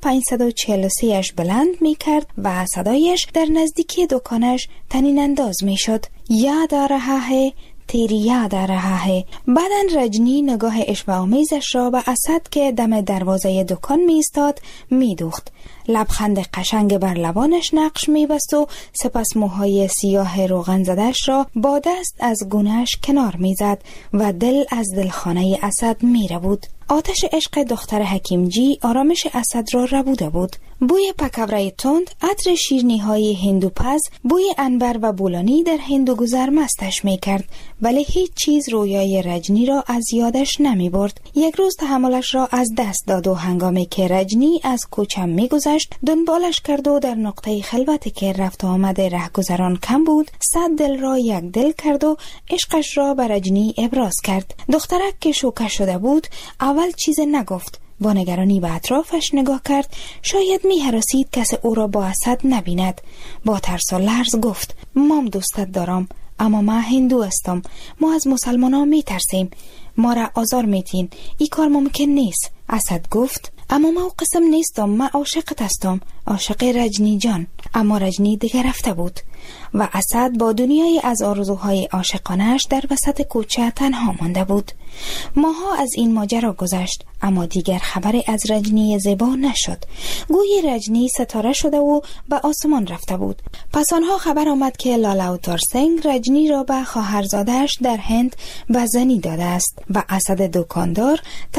543 اش بلند می کرد و صدایش در نزدیکی دکانش طنین انداز می شد. یاد آ رها ہے تیری یاد آ رها ہے. بعدن رجنی نگاه اشوه‌آمیزش را به اسد که دم دروازه دکان می ایستاد می دوخت. لبخند قشنگ بر لبانش نقش می بست و سپس موهای سیاه روغن زدش را با دست از گونه‌اش کنار می زد و دل از دلخانه اسد می ربود. آتش عشق دختر حکیمجی آرامش اسد را ربوده بود. بوی پکوره تند، عطر شیرینی‌های هندوپز، بوی عنبر و بولانی در هندوگذر مستش می‌کرد، ولی هیچ چیز رویای رجنی را از یادش نمی‌برد. یک روز تحملش را از دست داد و هنگامی که رجنی از کوچه می‌گذشت، دنبالش کرد و در نقطه خلوتی که رفت و آمد رهگذران کم بود، 100 دل را یک دل کرد و عشقش را به رجنی ابراز کرد. دخترک که شوکه شده بود، اول چیز نگفت. با نگرانی به اطرافش نگاه کرد، شاید می‌هراسید کسی او را با اسد نبیند. با ترس و لرز گفت: مام دوستت دارم، اما ما هندو هستم. ما از مسلمانان میترسیم. ما را آزار میتین. این کار ممکن نیست. اسد گفت: اما ما قسم نیستم. ما عاشقت هستم، عاشق رجنی جان. اما رجنی دیگر رفته بود و اسد با دنیای از آرزوهای عاشقانش در وسط کوچه تنها مانده بود. ماها از این ماجرا گذشت، اما دیگر خبری از رجنی زیبا نشد. گویی رجنی ستاره شده و به آسمان رفته بود. پس آنها خبر آمد که لالا تارسنگ رجنی را به خواهرزاده‌اش در هند به زنی داده است و اسد دکاندار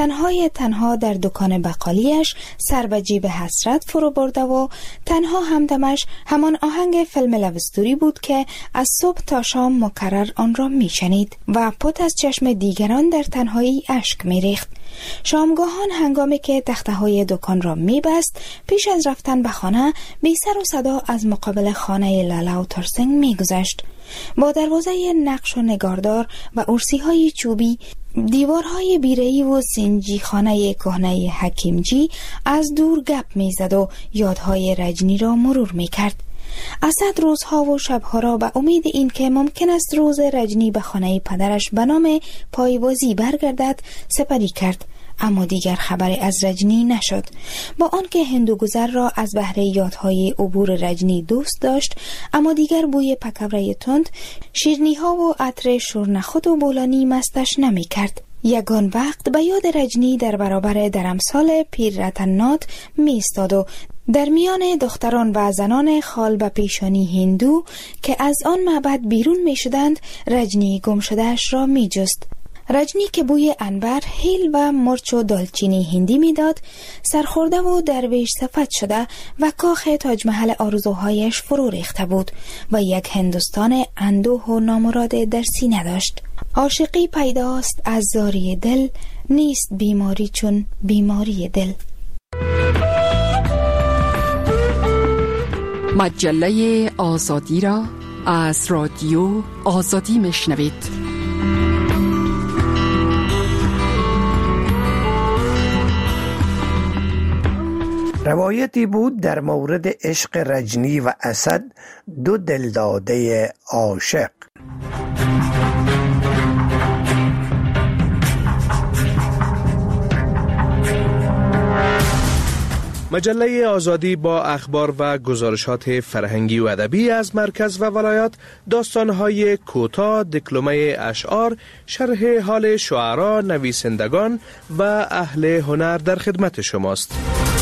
تنها در دکان بقالیش سر به جیب حسرت فرو برده و تنها همدمش همان آهنگ فیلم لوستوری بود که از صبح تا شام مکرر آن را میشنید و پت از چشم دیگران در تنهایی اشک میریخت. شامگاهان هنگامی که تخته‌های دکان را میبست، پیش از رفتن به خانه بی سر و صدا از مقابل خانه لالا تارسنگ میگذشت. با دروازه نقش و نگاردار و ارسی‌های چوبی، دیوارهای بیره‌ای و سنجی خانه کهنه حکیمجی از دور گپ میزد و یادهای رجنی را مرور میکرد. اسد روزها و شبها را به امید این که ممکن است روز رجنی به خانه پدرش به نام پایوازی برگردد سپری کرد، اما دیگر خبری از رجنی نشد. با آنکه هندوگذر را از بهره یادهای عبور رجنی دوست داشت، اما دیگر بوی پکوره تند، شیرینی‌ها و عطر شورنخود و بولانی مستش نمی کرد. یگان وقت به یاد رجنی در برابر درمسال پیر رتنات می ایستاد و در میان دختران و زنان خال به پیشانی هندو که از آن معبد بیرون می شدند، رجنی گم شدهش را می جست. رجنی که بوی عنبر، هیل و مرچ و دالچینی هندی میداد، سرخورده و درویش صفت شده و کاخ تاج محل آرزوهایش فرو ریخته بود و یک هندوستان اندوه و نامراد در سینه داشت. عاشقی پیداست از زاری دل، نیست بیماری چون بیماری دل. مجله آزادی را از رادیو آزادی میشنوید. روایتی بود در مورد عشق رجنی و اسد، دو دلداده عاشق. مجله آزادی با اخبار و گزارشات فرهنگی و ادبی از مرکز و ولایات، داستان‌های کوتاه، دکلمه اشعار، شرح حال شعرا، نویسندگان و اهل هنر در خدمت شماست.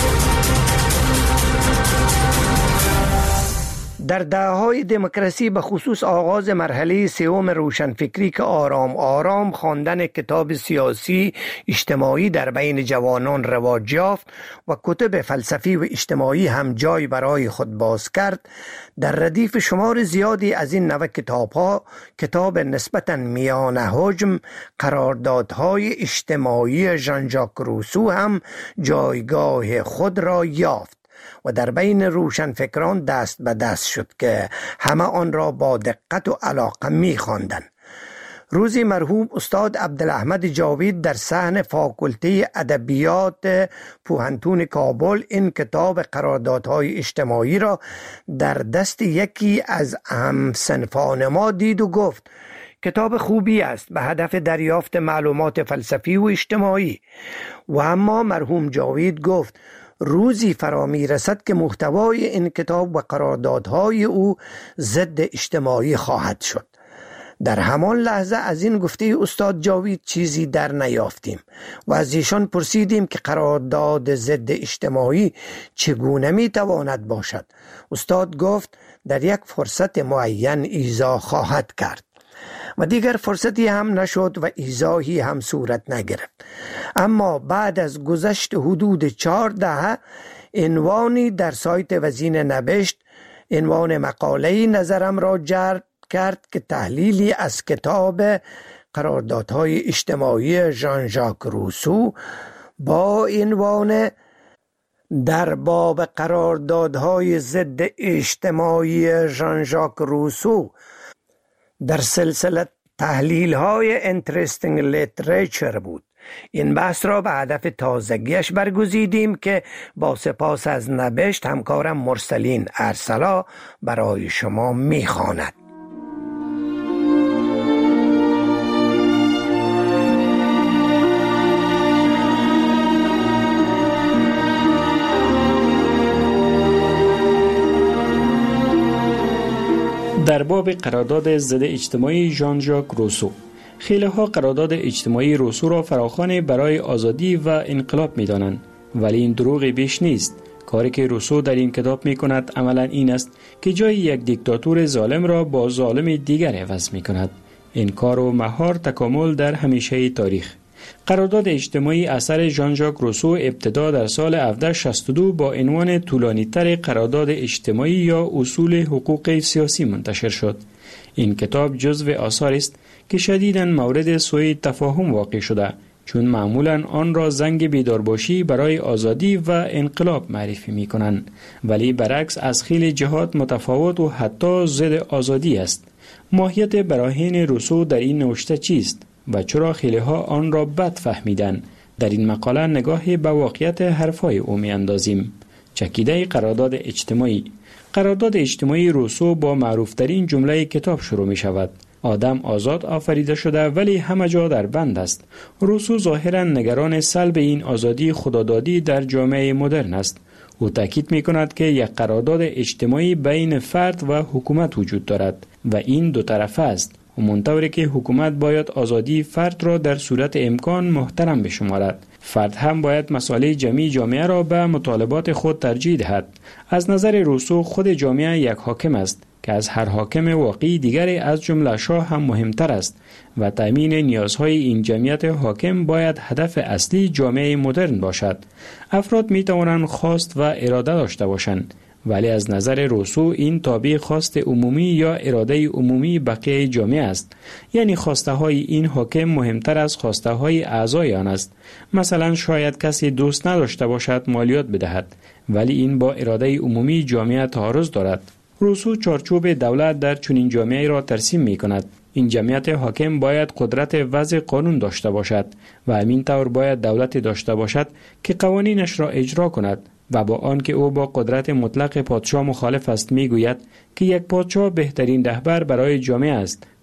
در دهه‌های دموکراسی به خصوص آغاز مرحله سوم روشنفکری که آرام آرام خواندن کتاب سیاسی اجتماعی در بین جوانان رواج یافت و کتب فلسفی و اجتماعی هم جای برای خود باز کرد، در ردیف شمار زیادی از این نوع کتاب نسبتاً میان حجم قراردادهای اجتماعی ژان ژاک روسو هم جایگاه خود را یافت و در بین روشنفکران دست به دست شد که همه آن را با دقت و علاقه می خواندند. روزی مرحوم استاد عبدالاحمد جاوید در صحن فاکولته ادبیات پوهنتون کابل این کتاب قراردادهای اجتماعی را در دست یکی از همصنفان ما دید و گفت کتاب خوبی است به هدف دریافت معلومات فلسفی و اجتماعی. و اما مرحوم جاوید گفت روزی فرا می رسد که محتوای این کتاب و قراردادهای او ضد اجتماعی خواهد شد. در همان لحظه از این گفته استاد جاوید چیزی در نیافتیم و از ایشان پرسیدیم که قرارداد ضد اجتماعی چگونه می تواند باشد. استاد گفت در یک فرصت معین ایضاح خواهد کرد و دیگر فرصتی هم نشد و ایضاحی هم صورت نگرفت. اما بعد از گذشت حدود 4 دهه عنوانی در سایت وزین نبشت، عنوان مقاله‌ای نظرم را جلب کرد که تحلیلی از کتاب قراردادهای اجتماعی ژان ژاک روسو با عنوان در باب قراردادهای ضد اجتماعی ژان ژاک روسو در سلسله تحلیل های Interesting Literature بود. این بحث را به هدف تازگیش برگزیدیم که با سپاس از نبشت همکارم مرسلین ارسلا برای شما میخواند. در باب قرارداد ضد اجتماعی ژان ژاک روسو، خیلی‌ها قرارداد اجتماعی روسو را فراخوان برای آزادی و انقلاب می‌دانند، ولی این دروغ بیش نیست. کاری که روسو در این کتاب می‌کند عملاً این است که جای یک دیکتاتور ظالم را با ظالم دیگر عوض می‌کند. این کار و مهار تکامل در همیشه تاریخ. قرارداد اجتماعی اثر ژان ژاک روسو ابتدا در سال 1762 با عنوان طولانی‌تر قرارداد اجتماعی یا اصول حقوق سیاسی منتشر شد. این کتاب جزو آثاری است که شدیداً مورد سوء تفاهم واقع شده، چون معمولاً آن را زنگ بیدارباشی برای آزادی و انقلاب معرفی می‌کنند، ولی برعکس از خیلی جهات متفاوت و حتی ضد آزادی است. ماهیت براهین روسو در این نوشته چیست و چرا خیلی‌ها آن را بد فهمیدند؟ در این مقاله نگاهی به واقعیت حرفای او می‌اندازیم. چکیده قرارداد اجتماعی. قرارداد اجتماعی روسو با معروفترین جمله کتاب شروع می شود: آدم آزاد آفریده شده ولی همه جا در بند است. روسو ظاهراً نگران سلب این آزادی خدادادی در جامعه مدرن است. او تاکید می کند که یک قرارداد اجتماعی بین فرد و حکومت وجود دارد و این دو طرفه است. همانطوری که حکومت باید آزادی فرد را در صورت امکان محترم بشمارد، فرد هم باید مصالح جمعی جامعه را به مطالبات خود ترجیح دهد. از نظر روسو خود جامعه یک حاکم است که از هر حاکم واقعی دیگری از جمله شاه هم مهمتر است و تامین نیازهای این جمعیت حاکم باید هدف اصلی جامعه مدرن باشد. افراد می توانند خواست و اراده داشته باشند، ولی از نظر روسو این تابع خواست عمومی یا اراده عمومی بقیه جامعه است. یعنی خواسته های این حاکم مهمتر از خواسته های اعضای آن است. مثلا شاید کسی دوست نداشته باشد مالیات بدهد، ولی این با اراده عمومی جامعه تعارض دارد. روسو چارچوب دولت در چنین جامعه را ترسیم می کند. این جمعیت حاکم باید قدرت وضع قانون داشته باشد و همین طور باید دولت داشته باشد که قوانینش را اجرا کند و با آنکه او با قدرت مطلق پادشاه مخالف است میگوید که یک پادشاه بهترین رهبر برای جامعه است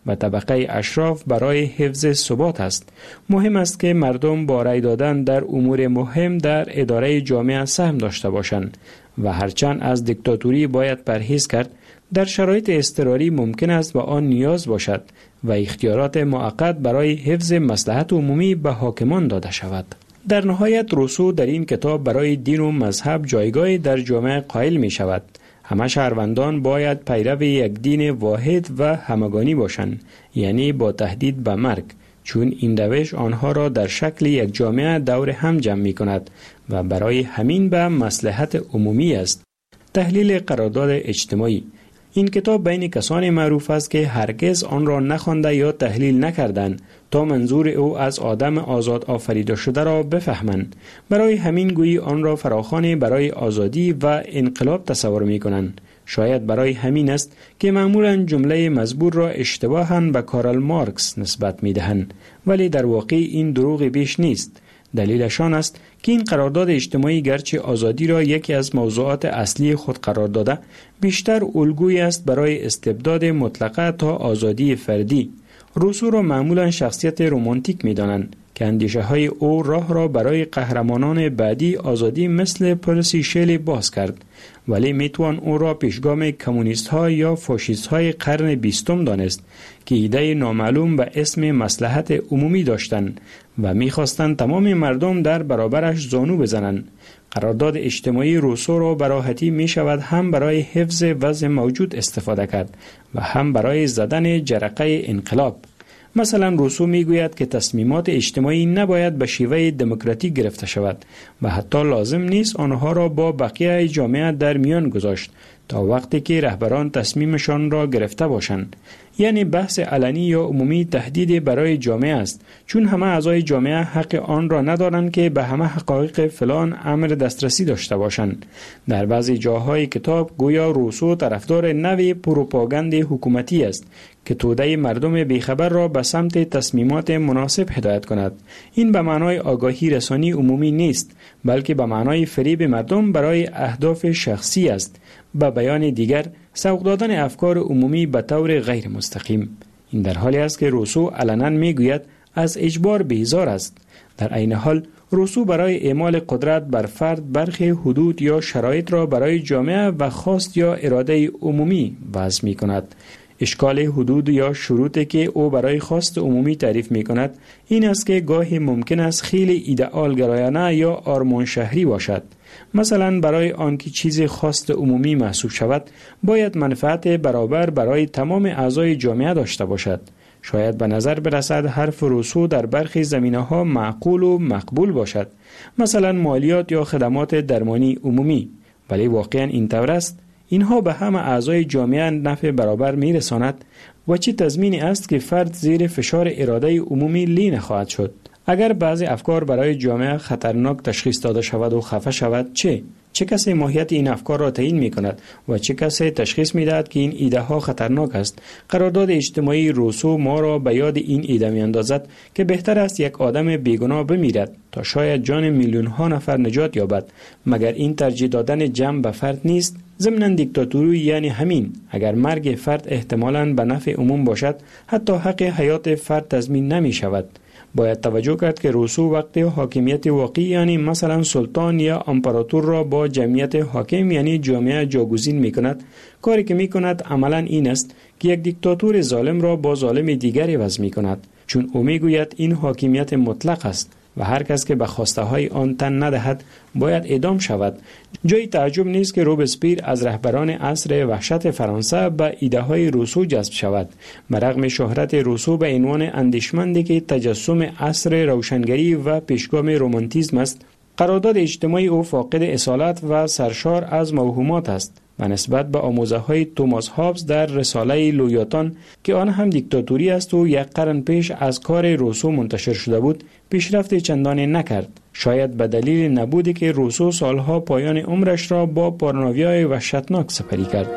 و طبقه اشراف برای حفظ ثبات است. مهم است که مردم با رای دادن در امور مهم در اداره جامعه سهم داشته باشند و هرچند از دیکتاتوری باید پرهیز کرد، در شرایط اضطراری ممکن است به آن نیاز باشد و اختیارات موقت برای حفظ مصلحت عمومی به حاکمان داده شود. در نهایت روسو در این کتاب برای دین و مذهب جایگاهی در جامعه قائل می شود. همه شهروندان باید پیرو یک دین واحد و همگانی باشند، یعنی با تهدید به مرگ، چون این روش آنها را در شکل یک جامعه دور هم جمع می کند و برای همین به مصلحت عمومی است. تحلیل قرارداد اجتماعی. این کتاب بین کسانی معروف است که هرگز آن را نخوانده یا تحلیل نکردند تا منظور او از آدم آزاد آفریده شده را بفهمند. برای همین گویی آن را فراخوان برای آزادی و انقلاب تصور می کنند. شاید برای همین است که معمولا جمله مزبور را اشتباهاً به کارل مارکس نسبت می دهند، ولی در واقع این دروغ بیش نیست. دلیلشان است که این قرارداد اجتماعی گرچه آزادی را یکی از موضوعات اصلی خود قرار داده، بیشتر الگویی است برای استبداد مطلقه تا آزادی فردی. روسو را معمولا شخصیت رمانتیک می دانند که اندیشه های او راه را برای قهرمانان بعدی آزادی مثل پرسی شلی باز کرد، ولی می توان او را پیشگام کمونیست ها یا فاشیست های قرن 20 دانست که ایده نامعلوم به اسم مصلحت عمومی داشتند و می خواستند تمام مردم در برابرش زانو بزنند. قرارداد اجتماعی روسو را به راحتی می شود هم برای حفظ وضع موجود استفاده کرد و هم برای زدن جرقه انقلاب. مثلا روسو می گوید که تصمیمات اجتماعی نباید به شیوه دموکراتیک گرفته شود و حتی لازم نیست آنها را با بقیه جامعه در میان گذاشت تا وقتی که رهبران تصمیمشان را گرفته باشند. یعنی بحث علنی یا عمومی تهدید برای جامعه است، چون همه اعضای جامعه حق آن را ندارند که به همه حقایق فلان امر دسترسی داشته باشند. در بعضی جاهای کتاب گویا روسو طرفدار نوع پروپاگاند حکومتی است که توده مردم بیخبر را به سمت تصمیمات مناسب هدایت کند. این به معنای آگاهی رسانی عمومی نیست، بلکه به معنای فریب مردم برای اهداف شخصی است. به بیان دیگر، سوق دادن افکار عمومی به طور غیر مستقیم. این در حالی است که روسو علنا میگوید از اجبار بیزار است. در عین حال روسو برای اعمال قدرت بر فرد برخی حدود یا شرایط را برای جامعه و خواست یا اراده عمومی وضع می کند. اشکال حدود یا شروطی که او برای خواست عمومی تعریف می کند این است که گاهی ممکن است خیلی ایدئال گرایانه یا آرمان شهری باشد. مثلا برای آنکه چیزی خواست عمومی محسوب شود باید منفعت برابر برای تمام اعضای جامعه داشته باشد. شاید به نظر برسد حرف روسو در برخی زمینه‌ها معقول و مقبول باشد، مثلا مالیات یا خدمات درمانی عمومی، ولی واقعا این طور است؟ اینها به همه اعضای جامعه نفع برابر میرساند و چه تضمینی است که فرد زیر فشار اراده عمومی لی نخواهد شد؟ اگر بعضی افکار برای جامعه خطرناک تشخیص داده شود و خفه شود چه کسی ماهیت این افکار را تعیین می کند و چه کسی تشخیص می دهد که این ایده ها خطرناک است؟ قرارداد اجتماعی روسو ما را به یاد این ایده می اندازد که بهتر است یک آدم بیگناه بمیرد تا شاید جان میلیون ها نفر نجات یابد. مگر این ترجیح دادن جمع به فرد نیست؟ ضمن دیکتاتوری یعنی همین. اگر مرگ فرد احتمالاً به نفع عموم باشد، حتی حق حیات فرد تضمین نمی شود. باید توجه کرد که روسو وقتی حاکمیت واقعی یعنی مثلا سلطان یا امپراتور را با جمعیت حاکم یعنی جامعه جاگزین می کند، کاری که می کند عملا این است که یک دیکتاتور ظالم را با ظالم دیگری عوض می کند، چون او می گوید این حاکمیت مطلق است و هر کس که به خواسته های آن تن ندهد باید اعدام شود. جای تعجب نیست که روبسپیر از رهبران عصر وحشت فرانسه به ایده های روسو جذب شود. برغم شهرت روسو به عنوان اندیشمندی که تجسم عصر روشنگری و پیشگام رمانتیسم است، قرارداد اجتماعی او فاقد اصالت و سرشار از موهومات است و نسبت به آموزه های توماس هابز در رساله لویاتان که آن هم دیکتاتوری است و یک قرن پیش از کار روسو منتشر شده بود پیشرفت چندانی نکرد. شاید به دلیل نبودی که روسو سالها پایان عمرش را با پارانویای وحشتناک سپری کرد.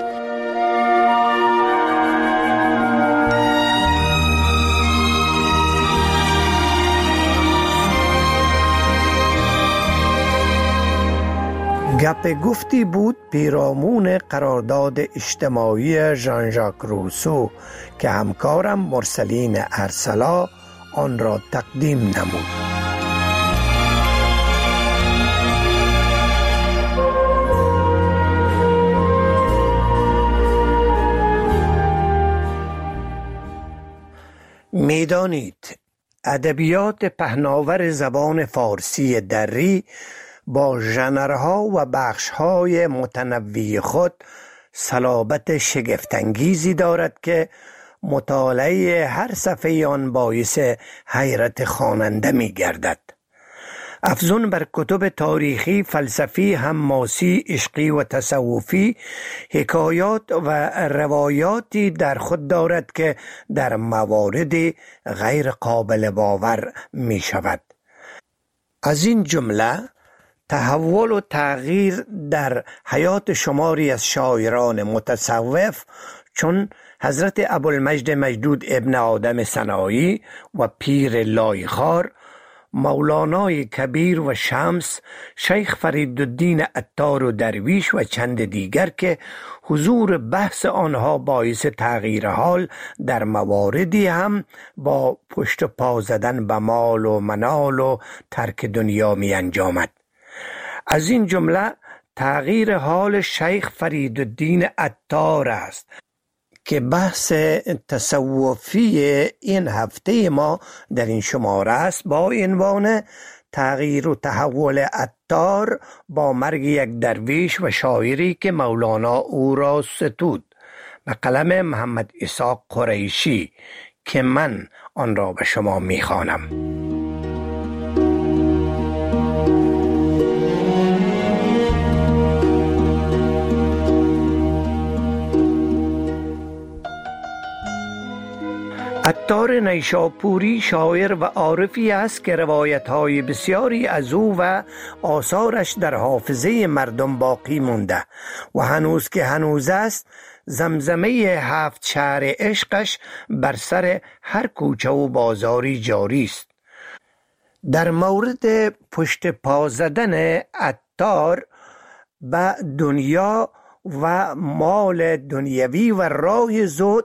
گپ گفتی بود پیرامون قرارداد اجتماعی ژان ژاک روسو که همکارم مرسلین ارسلا آن را تقدیم نمود. میدانید ادبیات پهناور زبان فارسی دری با ژانرها و بخش‌های متنوع خود صلابت شگفت‌انگیزی دارد که مطالعه هر صفحه آن باعث حیرت خواننده می‌گردد. افزون بر کتب تاریخی، فلسفی، حماسی، عشقی و تصوفی، حکایات و روایاتی در خود دارد که در موارد غیر قابل باور می شود. از این جمله تحول و تغییر در حیات شماری از شاعران متصوف چون حضرت ابوالمجد مجدود ابن آدم سنایی و پیر لایخار، مولانای کبیر و شمس، شیخ فریدالدین عطار و درویش و چند دیگر که حضور بحث آنها باعث تغییر حال در مواردی هم با پشت و پا زدن به مال و منال و ترک دنیا می انجامد. از این جمله تغییر حال شیخ فریدالدین عطار است که بحث تصوفی این هفته ما در این شماره است با عنوان تغییر و تحول عطار با مرگ یک درویش و شاعری که مولانا او را ستود، به قلم محمد اسحاق قریشی که من آن را به شما میخوانم. عطار نیشاپوری شاعر و عارفی است که روایت‌های بسیاری از او و آثارش در حافظه مردم باقی مونده و هنوز که هنوز است زمزمه 7 شهر عشقش بر سر هر کوچه و بازاری جاری است. در مورد پشت پا زدن عطار به دنیا و مال دنیوی و راه زهد،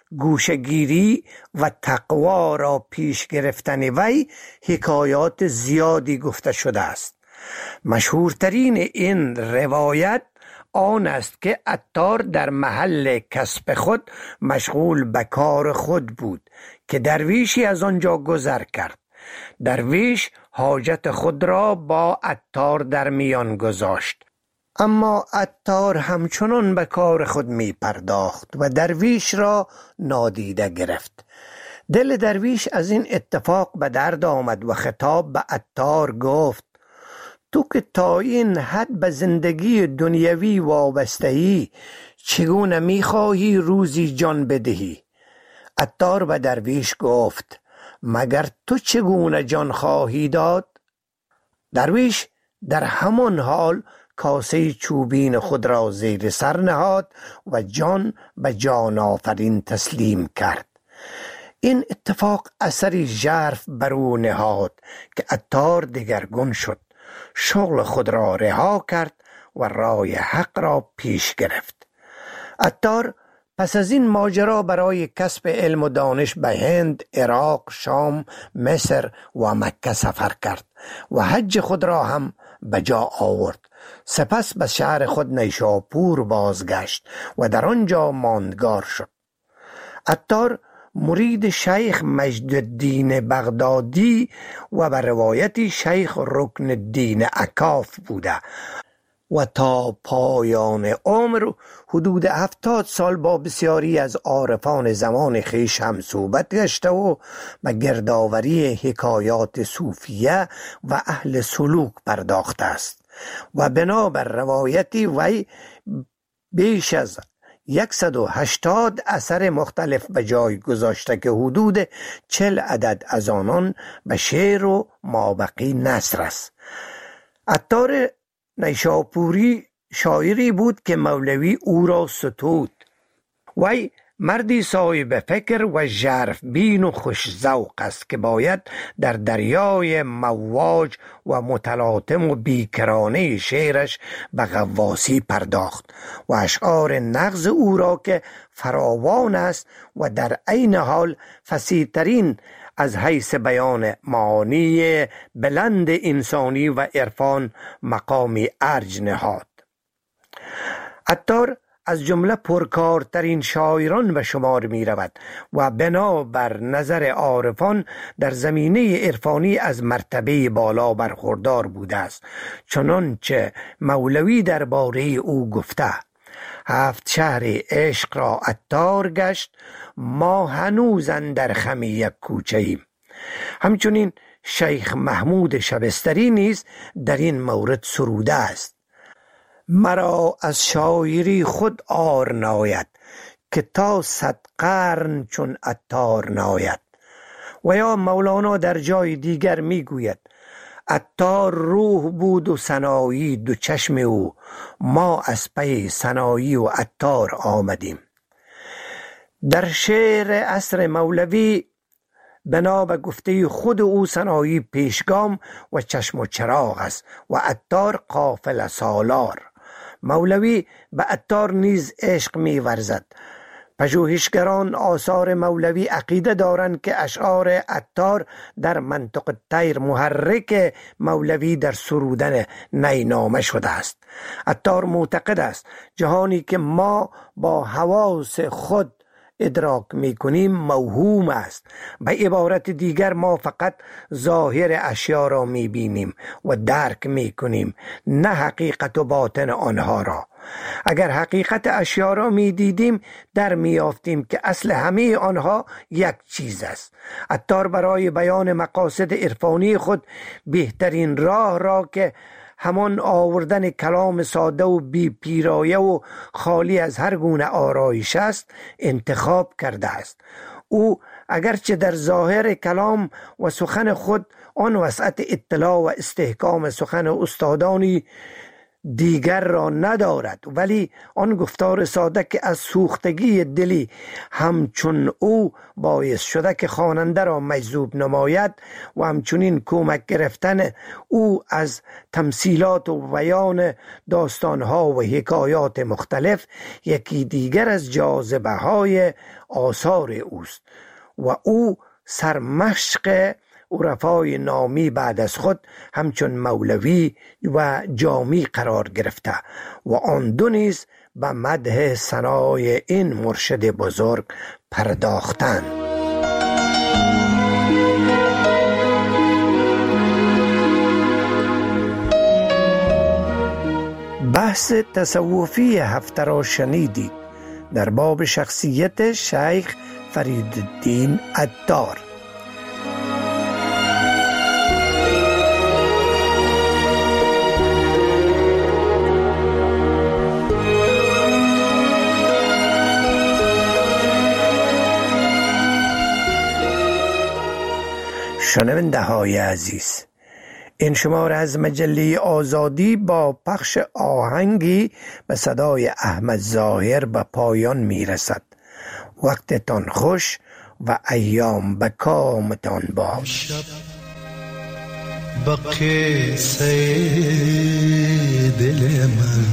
گوشگیری و تقوا را پیش گرفتن وی حکایات زیادی گفته شده است. مشهورترین این روایت آن است که عطار در محل کسب خود مشغول به کار خود بود که درویشی از آنجا گذر کرد. درویش حاجت خود را با عطار در میان گذاشت، اما عطار همچنان به کار خود می پرداخت و درویش را نادیده گرفت. دل درویش از این اتفاق به درد آمد و خطاب به عطار گفت: تو که تا این حد به زندگی دنیوی وابسته‌ای، چگونه می خواهی روزی جان بدهی؟ عطار به درویش گفت: مگر تو چگونه جان خواهی داد؟ درویش در همان حال کاسه چوبین خود را زیر سر نهاد و جان به جان آفرین تسلیم کرد. این اتفاق اثری ژرف بر او نهاد که عطار دگرگون شد، شغل خود را رها کرد و راه حق را پیش گرفت. عطار پس از این ماجرا برای کسب علم و دانش به هند، عراق، شام، مصر و مکه سفر کرد و حج خود را هم به جا آورد. سپس به شهر خود نیشاپور بازگشت و در آنجا ماندگار شد. عطار مرید شیخ مجدالدین بغدادی و به روایت شیخ رکن الدین عکاف بوده و تا پایان عمر حدود 70 سال با بسیاری از عارفان زمان خویش هم صحبت گشته و به گردآوری حکایات صوفیه و اهل سلوک پرداخته است و بنابر روایتی وی بیش از 180 اثر مختلف به جای گذاشته که حدود 40 عدد از آنان به شعر و مابقی نثر است. عطار نیشاپوری شاعری بود که مولوی او را ستود. وی مردی صاحب فکر و ژرف بین و خوش ذوق است که باید در دریای مواج و متلاطم و بیکرانه شعرش به غواصی پرداخت و اشعار نغز او را که فراوان است و در عین حال فصیح‌ترین از حیث بیان معانی بلند انسانی و عرفان مقامی ارج نهاد. عطار از جمله پرکارترین شاعران به شمار می رود و بنا بر نظر عارفان در زمینه عرفانی از مرتبه بالا برخوردار بوده است، چنانچه مولوی درباره او گفته: 7 شهر عشق را عطار گشت، ما هنوز اندر خم یک کوچه ایم. همچنین شیخ محمود شبستری نیز در این مورد سروده است: مرا از شاعری خود عار ناید که تا 100 قرن چون عطار ناید. و یا مولانا در جای دیگر می گوید: عطار روح بود و سنایی 2 چشم او، ما از پی سنایی و عطار آمدیم. در شعر عصر مولوی بنا به گفته خود او سنایی پیشگام و چشم و چراغ است و عطار قافله سالار. مولوی به عطار نیز عشق می ورزد. پژوهشگران آثار مولوی عقیده دارند که اشعار عطار در منطق طیر محرک مولوی در سرودن نی نامه شده است. عطار معتقد است جهانی که ما با حواس خود ادراک می کنیم موهوم است. به عبارت دیگر ما فقط ظاهر اشیا را می بینیم و درک می کنیم، نه حقیقت و باطن آنها را. اگر حقیقت اشیا را می دیدیم در می یافتیم که اصل همه آنها یک چیز است. عطار برای بیان مقاصد عرفانی خود بهترین راه را که همان آوردن کلام ساده و بی پیرایه و خالی از هر گونه آرایش است انتخاب کرده است. او اگرچه در ظاهر کلام و سخن خود آن وسعت اطلاع و استحکام سخن استادانی دیگر را ندارد، ولی آن گفتار ساده که از سوختگی دلی همچون او باعث شده که خواننده را مجذوب نماید و همچنین کمک گرفتن او از تمثیلات و بیان داستانها و حکایات مختلف یکی دیگر از جاذبه های آثار اوست و او سرمشق عرفای نامی بعد از خود همچون مولوی و جامی قرار گرفته و آن دو نیز به مدح ثنای این مرشد بزرگ پرداختند. بحث تصوفی هفته را شنیدید در باب شخصیت شیخ فریدالدین عطار. شنونده های عزیز، این شماره از مجله آزادی با پخش آهنگی به صدای احمد ظاهر به پایان می رسد. وقتتان خوش و ایام به کامتان باش. با قصه دل من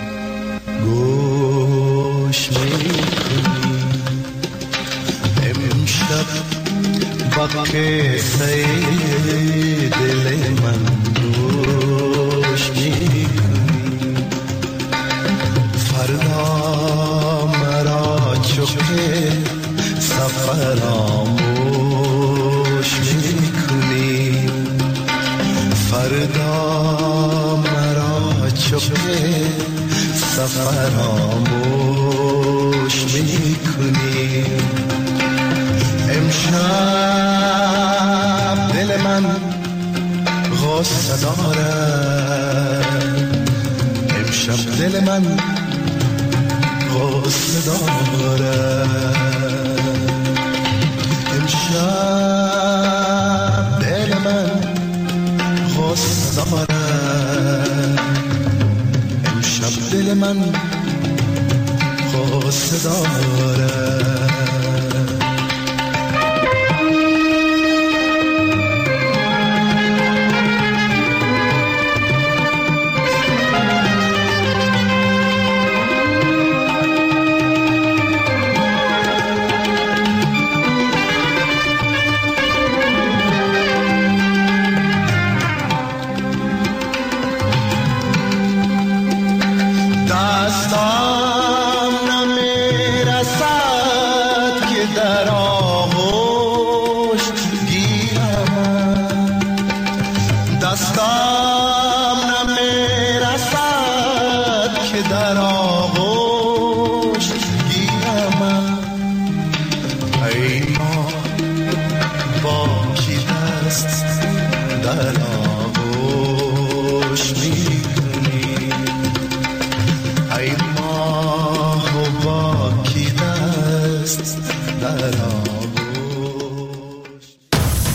گوش می کنی امشب، با قصه دل من گوش می کنی فردا مرا چوکه سفر آموش می کنی فردا مرا چوکه سفر آموش می کنی امشب دل من غصه دارد امشب دل من غصه دارد امشب دل من غصه دارد امشب دل من غصه دارد است در